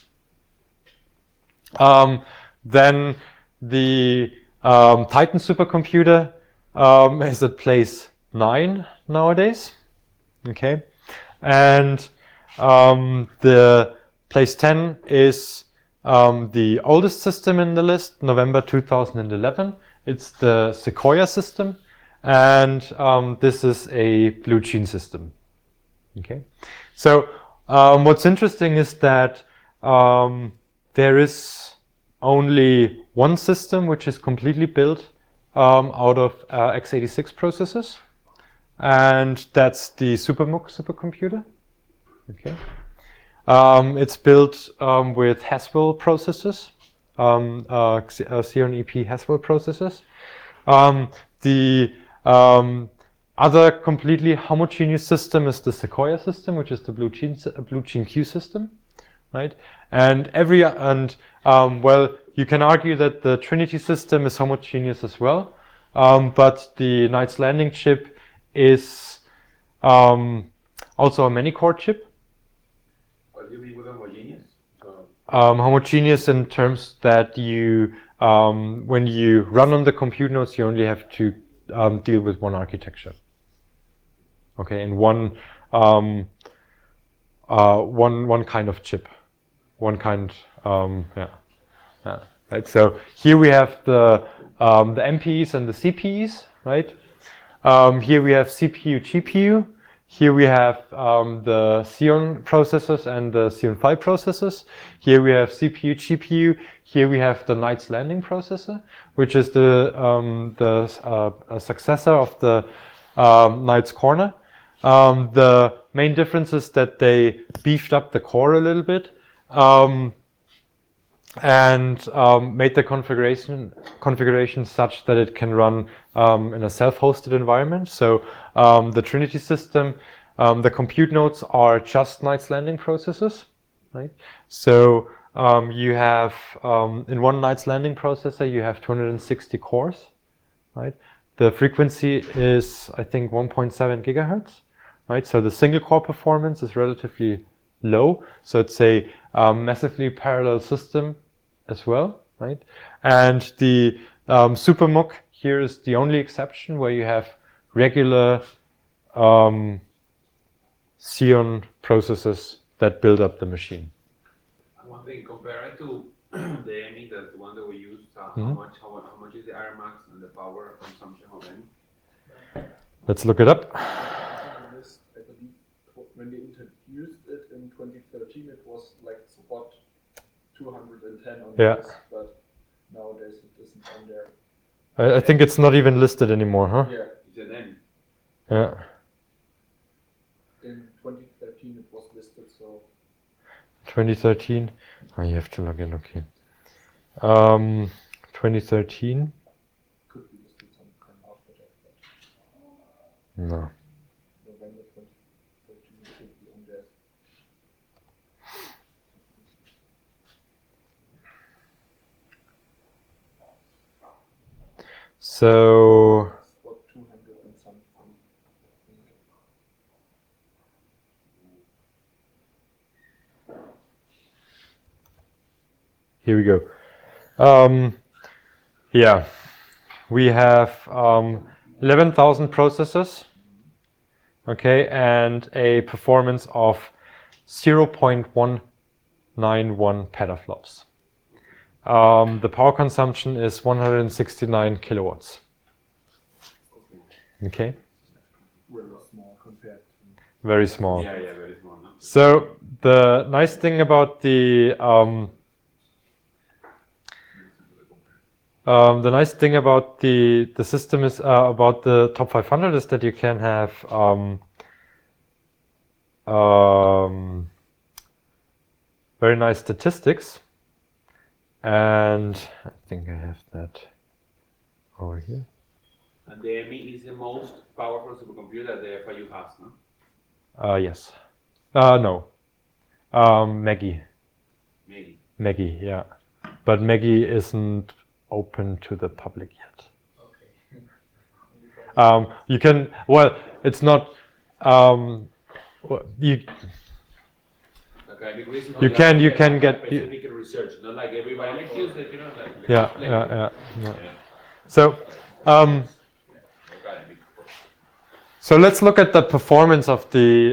Then the Titan supercomputer is at place 9 nowadays. Okay, and the place 10 is the oldest system in the list, November 2011. It's the Sequoia system, and this is a Blue Gene system. Okay, so what's interesting is that there is only one system which is completely built out of x86 processors, and that's the SuperMUC supercomputer. Okay, it's built with Haswell processors, Xeon EP Haswell processors. The other completely homogeneous system is the Sequoia system, which is the Blue Gene Q system, right? And well, you can argue that the Trinity system is homogeneous as well, but the Knights Landing chip is also a many-core chip. What do you mean with homogeneous? Homogeneous in terms that you, when you run on the compute nodes, you only have to deal with one architecture. Okay, in one kind of chip, one kind, right. So here we have the MPEs and the CPEs, right? Here we have CPU, GPU. Here we have the Xeon processors and the Xeon Phi processors. Here we have CPU, GPU. Here we have the Knights Landing processor, which is the successor of the Knights Corner. The main difference is that they beefed up the core a little bit and made the configuration such that it can run in a self-hosted environment. So the Trinity system, the compute nodes are just Knights Landing processors, right? So you have in one Knights Landing processor you have 260 cores, right? The frequency is, I think, 1.7 gigahertz, right? So the single core performance is relatively low. So it's a massively parallel system as well, right? And the SuperMUC here is the only exception where you have regular Xeon processors that build up the machine. One thing, compared to the EMI, the one that we use, how much is the Armax and the power consumption of EMI? Let's look it up. I believe when they introduced it in 2013, it was like support 210 on this, but nowadays it isn't on there. I think it's not even listed anymore, huh? Yeah, It's an EMI. Yeah. in 2013 it was listed, so 2013. Oh, you have to log in. Okay. 2013. could be listed sometime after that. But No. November 2013 it should be on there. So What 200 and something. here we go. Yeah, we have 11,000 processors. Okay, and a performance of 0.191 petaflops. The power consumption is 169 kilowatts. Okay, Really small compared to very small. Yeah, very small. No? So the nice thing about the system is about the top 500 is that you can have very nice statistics, and I think I have that over here. And the ME is the most powerful supercomputer that the FIU has, no? Yes. No. Maggie. Maybe. Maggie, yeah. But Maggie isn't open to the public yet. Okay. You can, well, it's not, you Okay, reason You can get- specific research, not like everybody like use it, you know, like yeah. Yeah. So, so let's look at the performance of the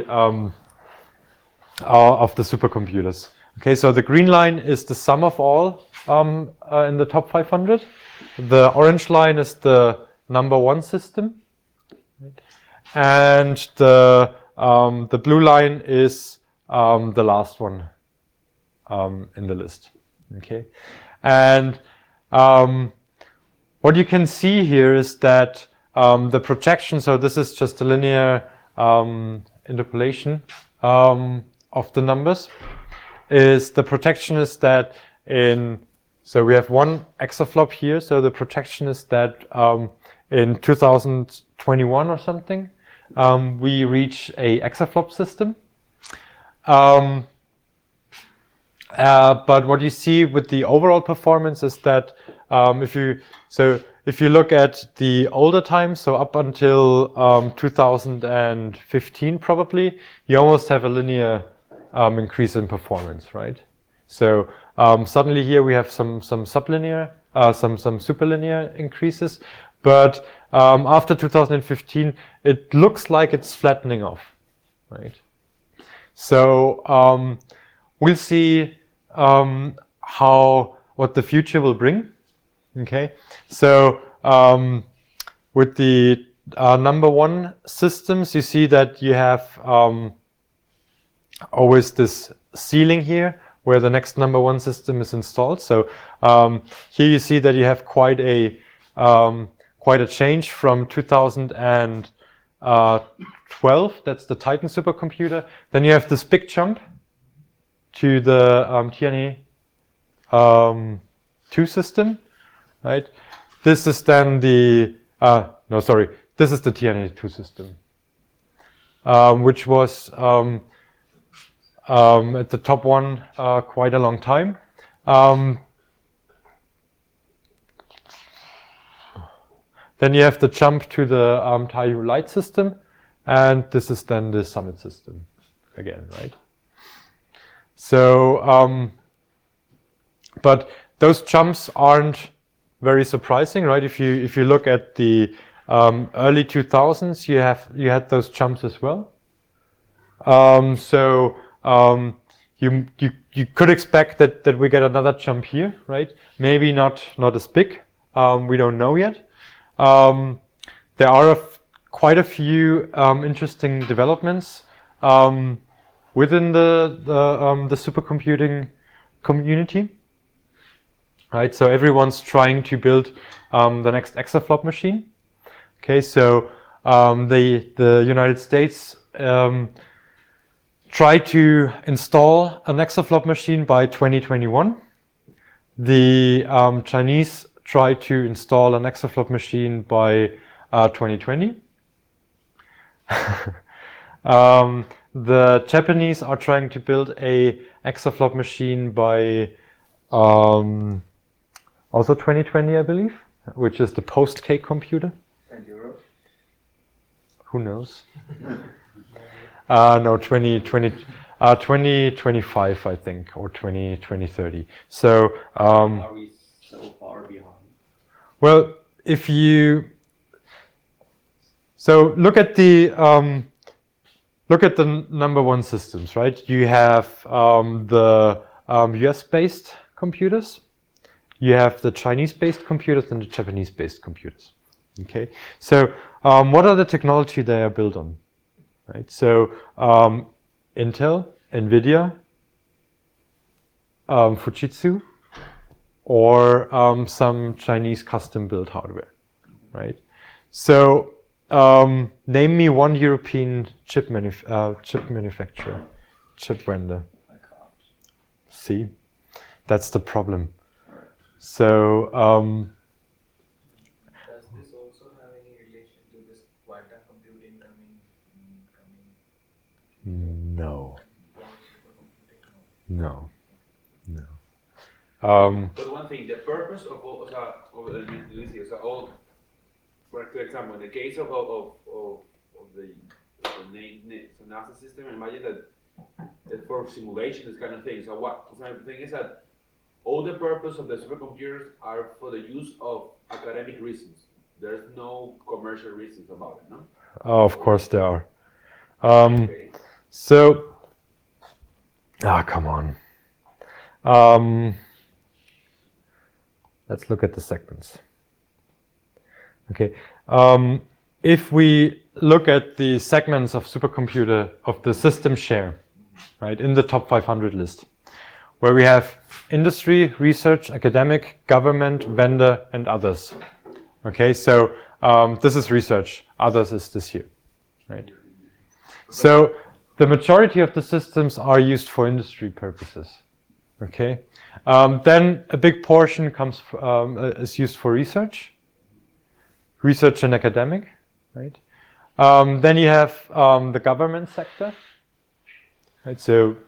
supercomputers. Okay, so the green line is the sum of all in the top 500. The orange line is the number one system, and the blue line is the last one in the list. Okay, and what you can see here is that the projection, so this is just a linear interpolation of the numbers, is the projection is that so we have one exaflop here, so the projection is that in 2021 or something, we reach a exaflop system. But what you see with the overall performance is that if you look at the older times, so up until 2015 probably, you almost have a linear increase in performance, right? So suddenly here we have some sublinear, some superlinear increases, but after 2015 it looks like it's flattening off, right? So we'll see what the future will bring. Okay, so with the number one systems, you see that you have always this ceiling here where the next number one system is installed. So here you see that you have quite a change from 2012. That's the Titan supercomputer. Then you have this big jump to the Tianhe 2 system, right? This is then this is the Tianhe 2 system, which was at the top one quite a long time. Then you have the jump to the Taiyu Light system, and this is then the Summit system again, right? So, but those jumps aren't very surprising, right? If you look at the early 2000s, you had those jumps as well. You could expect that we get another jump here, right? Maybe not as big. We don't know yet. There are quite a few interesting developments within the supercomputing community, right? So everyone's trying to build the next exaflop machine. Okay, so the United States try to install an exaflop machine by 2021. The Chinese try to install an exaflop machine by 2020. The Japanese are trying to build a exaflop machine by also 2020, I believe, which is the post-K computer. And Europe? Who knows? No, 2025, I think, or 2030. So, Are we so far behind? well, so look at the number one systems, right? You have the US-based computers, you have the Chinese-based computers, and the Japanese-based computers. Okay, so what are the technology they are built on? Right, so Intel, NVIDIA, Fujitsu, or some Chinese custom-built hardware, right? So name me one European chip manufacturer, chip vendor. I can't. See, that's the problem. So Does this also have any relation to this quantum computing coming? no, Supercomputing? no. But one thing, the purpose of all, all, for example, in the case of the NASA system, imagine that for simulation, this kind of thing. So the thing is that all the purpose of the supercomputers are for the use of academic reasons. There's no commercial reasons about it, no? Oh, of course there are. Okay. So, come on. Let's look at the segments. Okay. If we look at the segments of supercomputer of the system share, right, in the top 500 list, where we have industry, research, academic, government, vendor, and others. Okay, so this is research. Others is this here, right? So the majority of the systems are used for industry purposes. Okay, then a big portion comes is used for research and academic, right? Then you have the government sector, right? So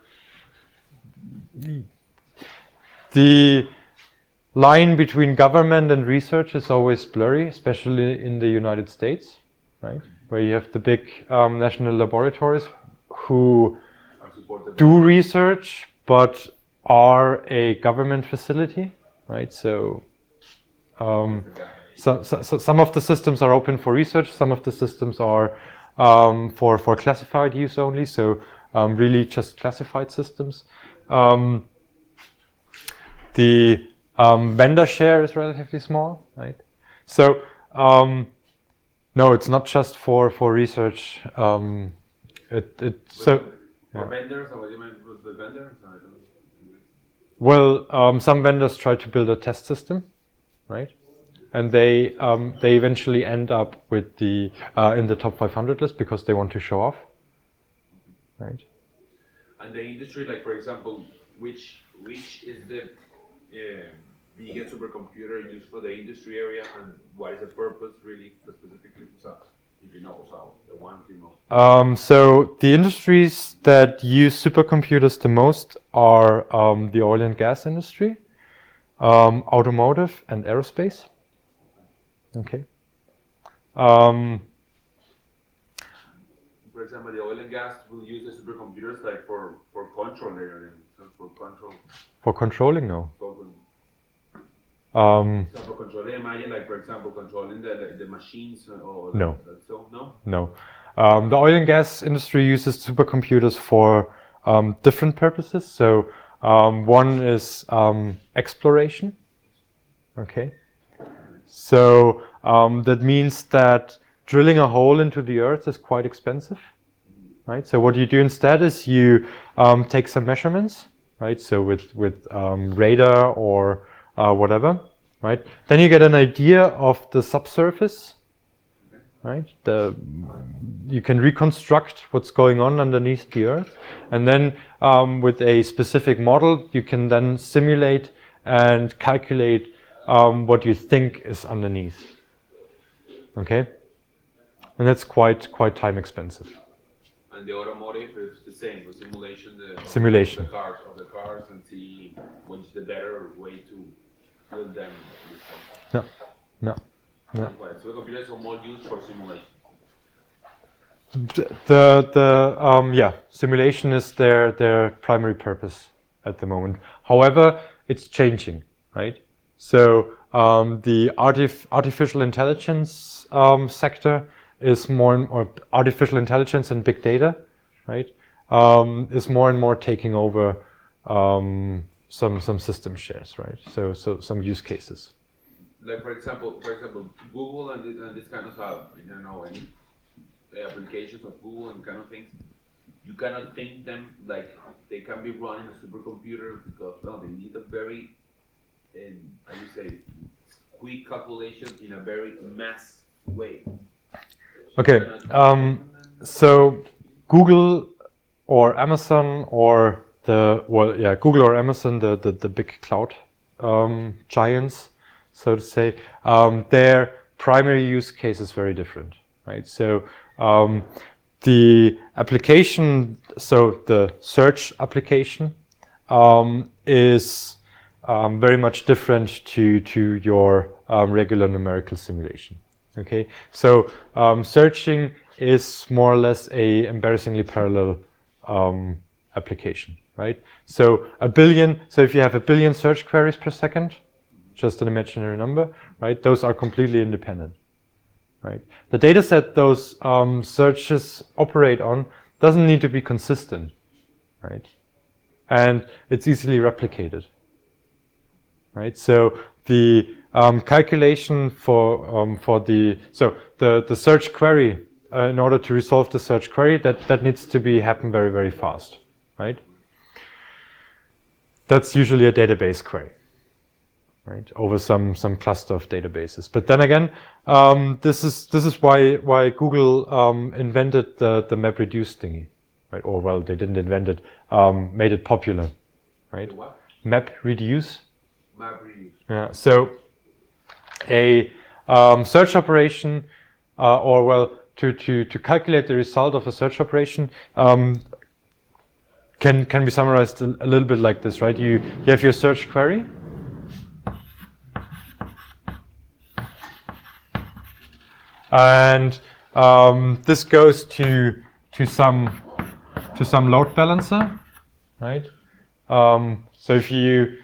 the line between government and research is always blurry, especially in the United States, right? Where you have the big national laboratories who do research but are a government facility, right? So some of the systems are open for research, some of the systems are for classified use only, so really just classified systems. The vendor share is relatively small, right? So no, it's not just for research. For vendors, or what do you mean with the vendors? I don't know. Well, some vendors try to build a test system, right? And they eventually end up with the in the top 500 list because they want to show off, right? And the industry, like for example, which is the biggest supercomputer used for the industry area, and what is the purpose really specifically? So, if you know, so the ones you know. So the industries that use supercomputers the most are the oil and gas industry, automotive, and aerospace. Okay. For example, the oil and gas will use the supercomputers like for control area, for control. For controlling, no. So for controlling, imagine like for example controlling the machines or No. So no. No. The oil and gas industry uses supercomputers for different purposes. So one is exploration. Okay. So that means that drilling a hole into the earth is quite expensive, right? So what you do instead is you take some measurements, right? So with radar or whatever, right? Then you get an idea of the subsurface, right? You can reconstruct what's going on underneath the earth, and then with a specific model, you can then simulate and calculate what you think is underneath. Okay, and that's quite time expensive. And the automotive is the same, with Simulation. Of the cars and see which is the better way to build them. No. So computers are more used for simulation. Simulation is their primary purpose at the moment. However, it's changing, right? So the artificial intelligence sector is or artificial intelligence and big data, right? Is more and more taking over some system shares, right? So some use cases. Like for example, Google and this kind of stuff. You know, any applications of Google and kind of things. you cannot think them like they can be run in a supercomputer because well, they need a very, I would say, quick calculation in a very mass way. Okay. So Google or Amazon or Google or Amazon, the big cloud giants, so to say, their primary use case is very different, right? So the application, so the search application, is very much different to your regular numerical simulation. Okay, so searching is more or less a embarrassingly parallel application, right? So if you have 1 billion search queries per second, just an imaginary number, right? Those are completely independent, right? The data set those searches operate on doesn't need to be consistent, right? And it's easily replicated, right? So the calculation for the search query, in order to resolve the search query, that needs to happen very, very fast, right? That's usually a database query, right? Over some cluster of databases. But then again, this is why Google invented the MapReduce thingy, right? Or well, they didn't invent it, made it popular, right? What? MapReduce. MapReduce. Yeah. So a search operation, or well, to calculate the result of a search operation, can be summarized a little bit like this, right? You have your search query. And this goes to some load balancer, right? So if you've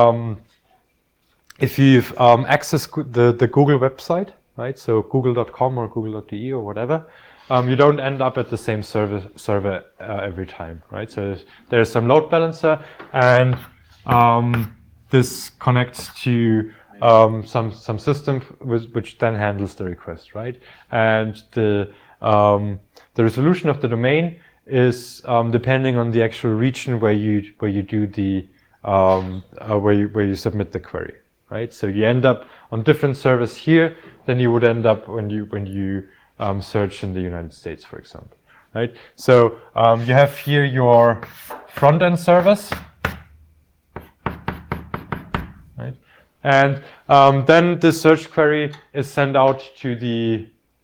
accessed the Google website, right? So google.com or google.de or whatever, you don't end up at the same server every time, right? So there's some load balancer, and this connects to some system which then handles the request, right? And the resolution of the domain is depending on the actual region where you do the where you submit the query, right? So you end up on different servers here than you would end up when you search in the United States, for example, right? So you have here your front end servers, right? And then the search query is sent out to the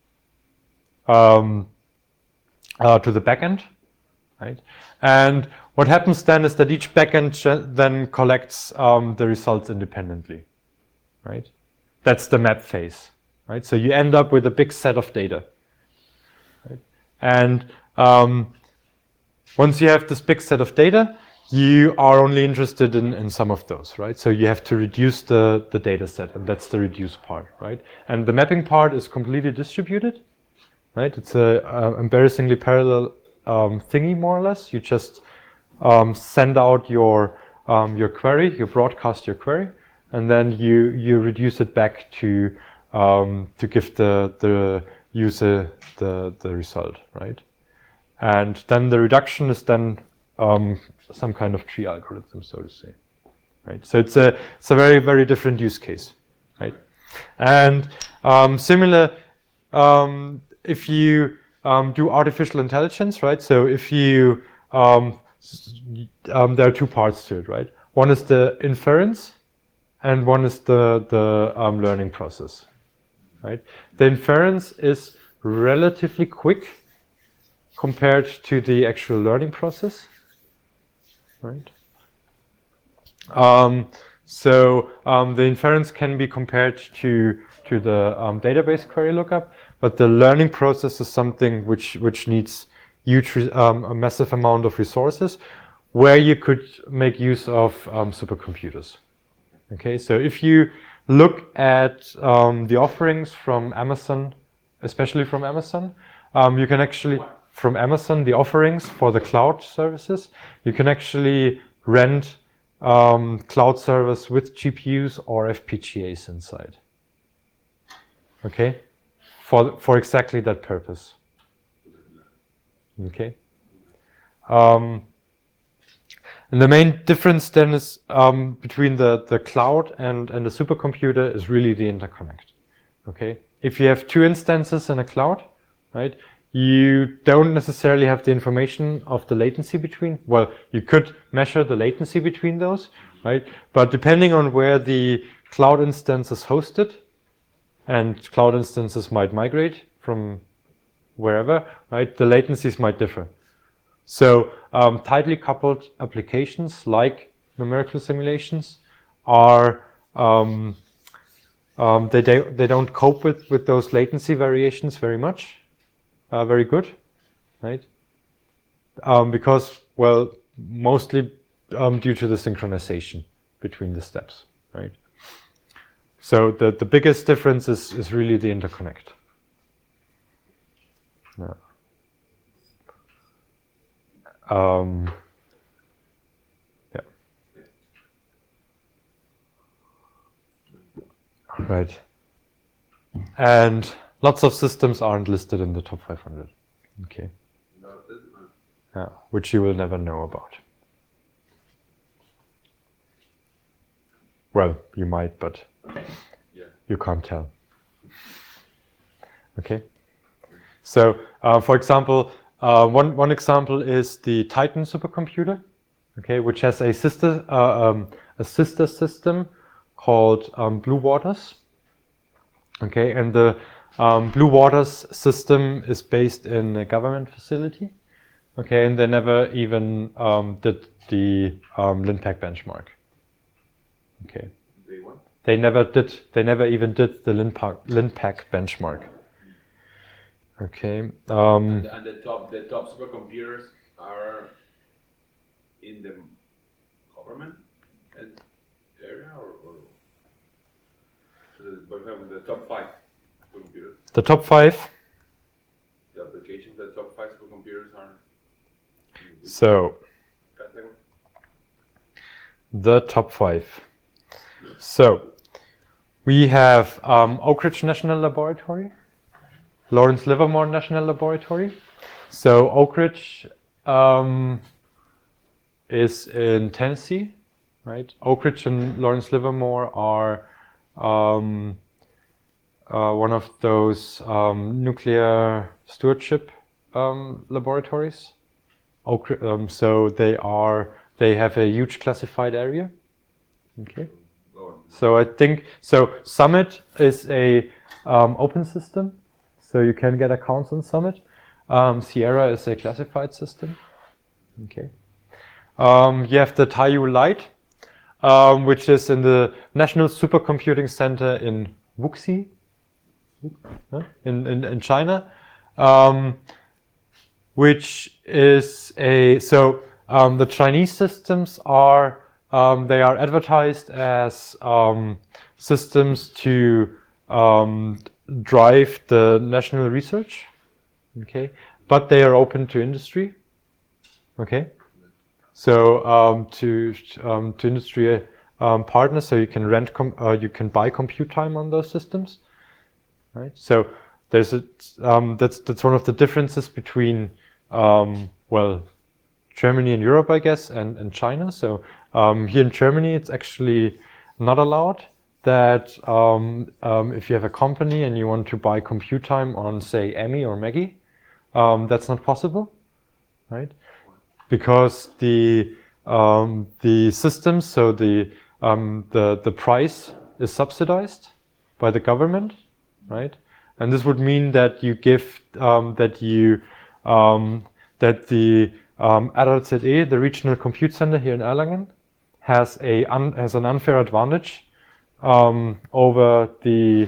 backend, right? And what happens then is that each backend then collects the results independently, right? That's the map phase, right? So you end up with a big set of data, right? And once you have this big set of data, you are only interested in some of those, right? So you have to reduce the data set, and that's the reduce part, right? And the mapping part is completely distributed, right? It's a embarrassingly parallel thingy, more or less. You just send out your query, you broadcast your query, and then you reduce it back to give the user the result, right? And then the reduction is then some kind of tree algorithm, so to say, right? So it's a very, very different use case, right? And similar, if you do artificial intelligence, right? So if you there are two parts to it, right? One is the inference, and one is the learning process, right? The inference is relatively quick compared to the actual learning process, right? So the inference can be compared to the database query lookup, but the learning process is something which needs huge, a massive amount of resources, where you could make use of supercomputers. Okay, so if you look at the offerings from Amazon, especially from Amazon, you can actually, from Amazon, the offerings for the cloud services, you can actually rent cloud servers with GPUs or FPGAs inside. Okay, for exactly that purpose. Okay, And the main difference then is between the cloud and the supercomputer is really the interconnect. Okay, if you have two instances in a cloud, right, you don't necessarily have the information of the latency between. Well, you could measure the latency between those, right? But depending on where the cloud instance is hosted, and cloud instances might migrate from wherever, right, the latencies might differ. So tightly coupled applications like numerical simulations are they don't cope with those latency variations very much, very good, right? Because, well, mostly due to the synchronization between the steps, right? So the biggest difference is really the interconnect. Yeah. Yeah. Right. And lots of systems aren't listed in the top 500. Okay. Yeah, which you will never know about. Well, you might, but you can't tell. Okay. So, for example, one example is the Titan supercomputer, okay, which has a sister system called Blue Waters. Okay, and the Blue Waters system is based in a government facility. Okay, and they never even did the LINPACK benchmark. Okay. They never even did the LINPACK benchmark. Okay. And the top supercomputers are in the government area, or for example, the top 5 supercomputers. The top 5. The applications, the top 5 supercomputers are. So. Category? The top 5. So we have Oak Ridge National Laboratory, Lawrence Livermore National Laboratory. So Oak Ridge is in Tennessee, right? Oak Ridge and Lawrence Livermore are one of those nuclear stewardship laboratories. So they have a huge classified area. Okay. So I think Summit is a open system, so you can get accounts on Summit. Sierra is a classified system. Okay. You have the Taiyu Light, which is in the National Supercomputing Center in Wuxi, in China, which is the Chinese systems are. They are advertised as systems to drive the national research, okay, but they are open to industry, okay. So to industry partners, so you can you can buy compute time on those systems, right? So there's that's one of the differences between Germany and Europe, I guess, and China. So here in Germany, it's actually not allowed that if you have a company and you want to buy compute time on, say, Emmy or Maggie, that's not possible, right? Because the systems, so the price is subsidized by the government, right? And this would mean that you give that the RRZE, the Regional Compute Center here in Erlangen, has an unfair advantage over the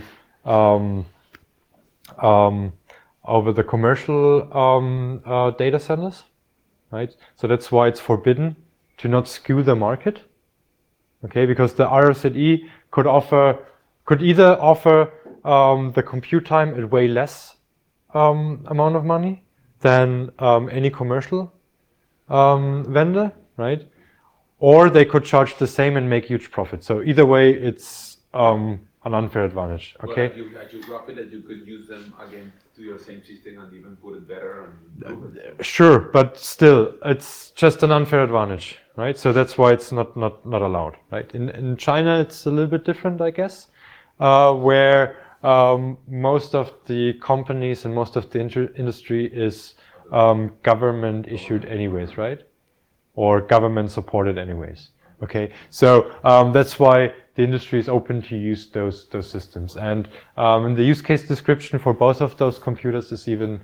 commercial data centers, right? So that's why it's forbidden to not skew the market, okay? Because the RRZE could either offer the compute time at way less amount of money than any commercial vendor, right? Or they could charge the same and make huge profit. So either way, it's an unfair advantage. Okay. Well, you drop it, that you could use them against to your same system and even put it better and improve it. Sure, but still, it's just an unfair advantage, right? So that's why it's not allowed, right? In China, it's a little bit different, I guess, where most of the companies and most of the industry is government issued anyways, right? Or government supported anyways. Okay, so that's why the industry is open to use those systems. And in the use case description for both of those computers is even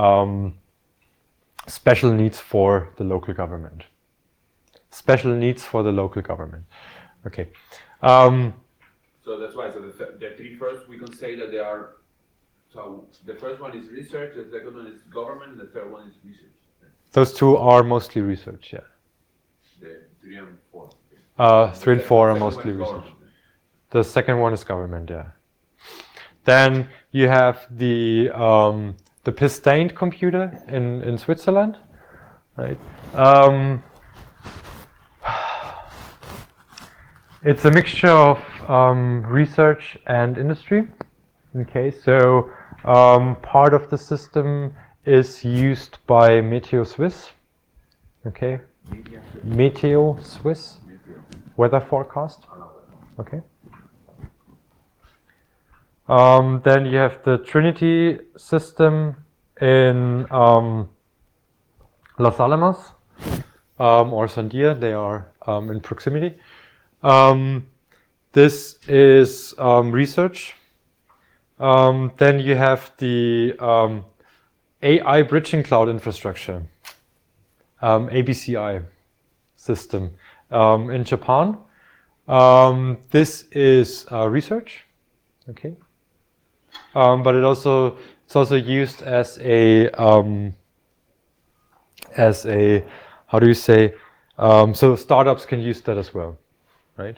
special needs for the local government. Special needs for the local government. Okay. So that's why. So the three first, we can say that they are. So the first one is research, the second one is government, and the third one is research. Those two are mostly research, yeah. The 3 and 4. 3 and 4 are The second mostly one is research. government. The second one is government, yeah. Then you have the Pistained computer in Switzerland, right? It's a mixture of research and industry. Okay, so part of the system is used by Meteo Swiss. Okay, Meteo Swiss weather forecast. Okay. Then you have the Trinity system in Los Alamos or Sandia. They are in proximity. This is research. Then you have the AI Bridging Cloud Infrastructure, ABCI system in Japan. This is research. Okay. But it's also used as a how do you say? So startups can use that as well, right?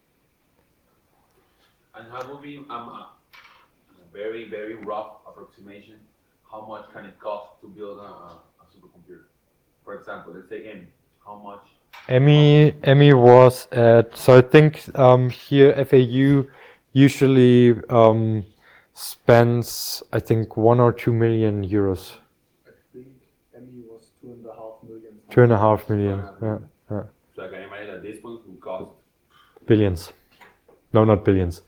And how would be a very, very rough approximation, how much can it cost to build a supercomputer? For example, let's say Emmy. How much? Emmy was at, so I think here FAU usually spends, I think, 1 or 2 million euros. I think Emmy was 2.5 million. 2.5 million. Yeah. So I can imagine that this one will cost Billions. No, not billions.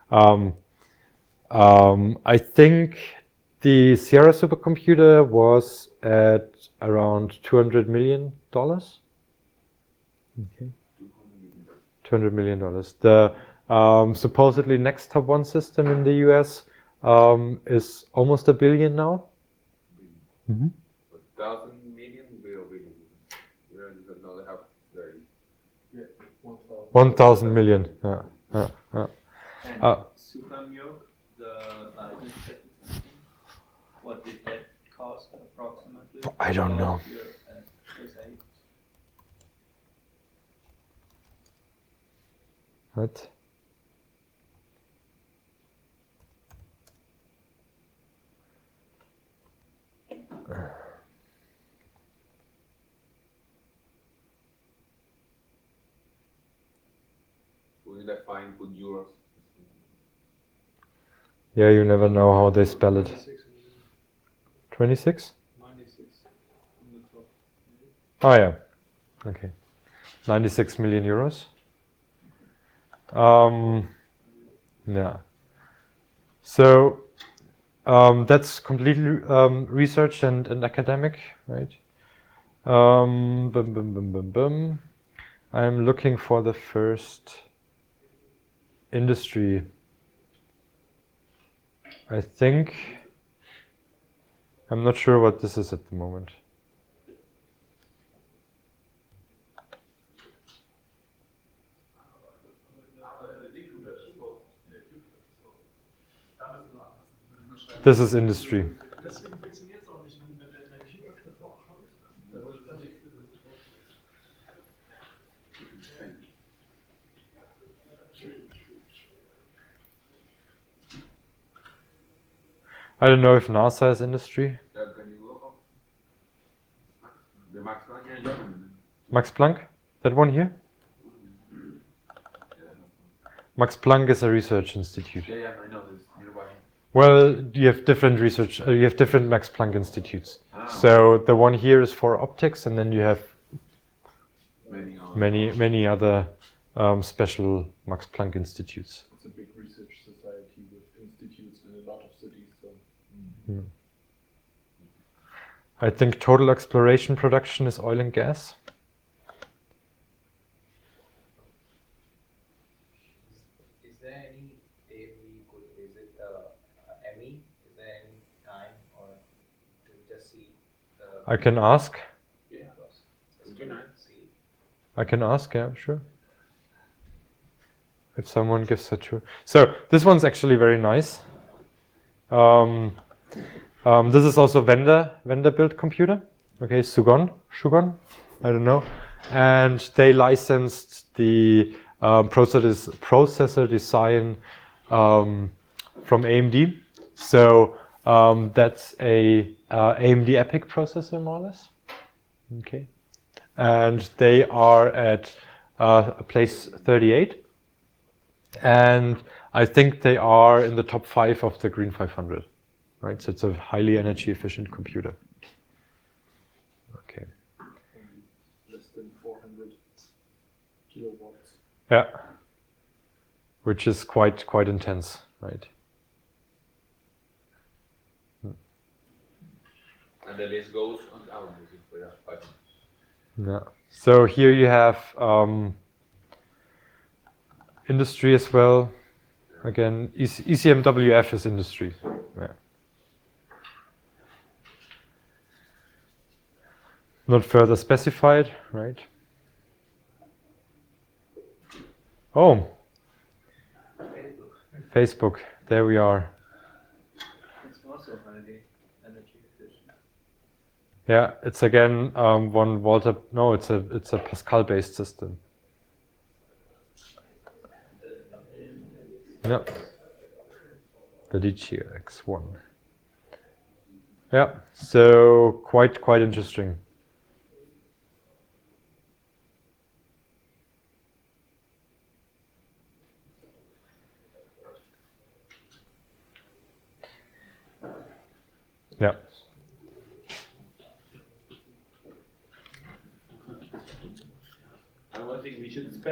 I think the Sierra supercomputer was at around $200 million. Okay. $200 million. The supposedly next top one system in the US is almost $1 billion now. Mm-hmm. 1,000 million will be. Now they have 30. Yeah, 1,000 million. Yeah. And Supermilk, the largest system, what did that cost approximately? I don't know. What? Wouldn't that fine put euros? Yeah, you never know how they spell it. 26? 96. Oh yeah. Okay. 96 million euros. Yeah. So that's completely research and academic, right? I'm looking for the first industry. I think I'm not sure what this is at the moment. This is industry. I don't know if NASA is industry. Can you go up? The Max Planck here in Germany. Max Planck? That one here? Max Planck is a research institute. Yeah, I know this nearby. Well, you have different research. You have different Max Planck institutes. Ah, So the one here is for optics, and then you have many many other special Max Planck institutes. It's a big research society with institutes in a lot of cities. So I think total exploration production is oil and gas. Is there any day we could visit ME? Is there any time or to just see the? I can ask. Yeah, it'd be nice. See. I can ask. Yeah, sure. If someone gives a tour. So this one's actually very nice. This is also vendor built computer. Okay, Shugon, I don't know, and they licensed the processor design from AMD. So that's a AMD EPYC processor, more or less. Okay, and they are at place 38. And I think they are in the top 5 of the Green 500, right? So it's a highly energy efficient computer. Okay. less than 400 kilowatts. Yeah. Which is quite intense, right? And the list goes on our music for that. But Yeah. So here you have industry as well. Again, ECMWF is industry. Yeah. Not further specified, right? Oh, Facebook. There we are. It's also highly energy efficient. Yeah, it's again one Volta. No, it's a Pascal-based system. Yeah, the Lichia X1. Yeah, so quite interesting. Yeah. I don't think we should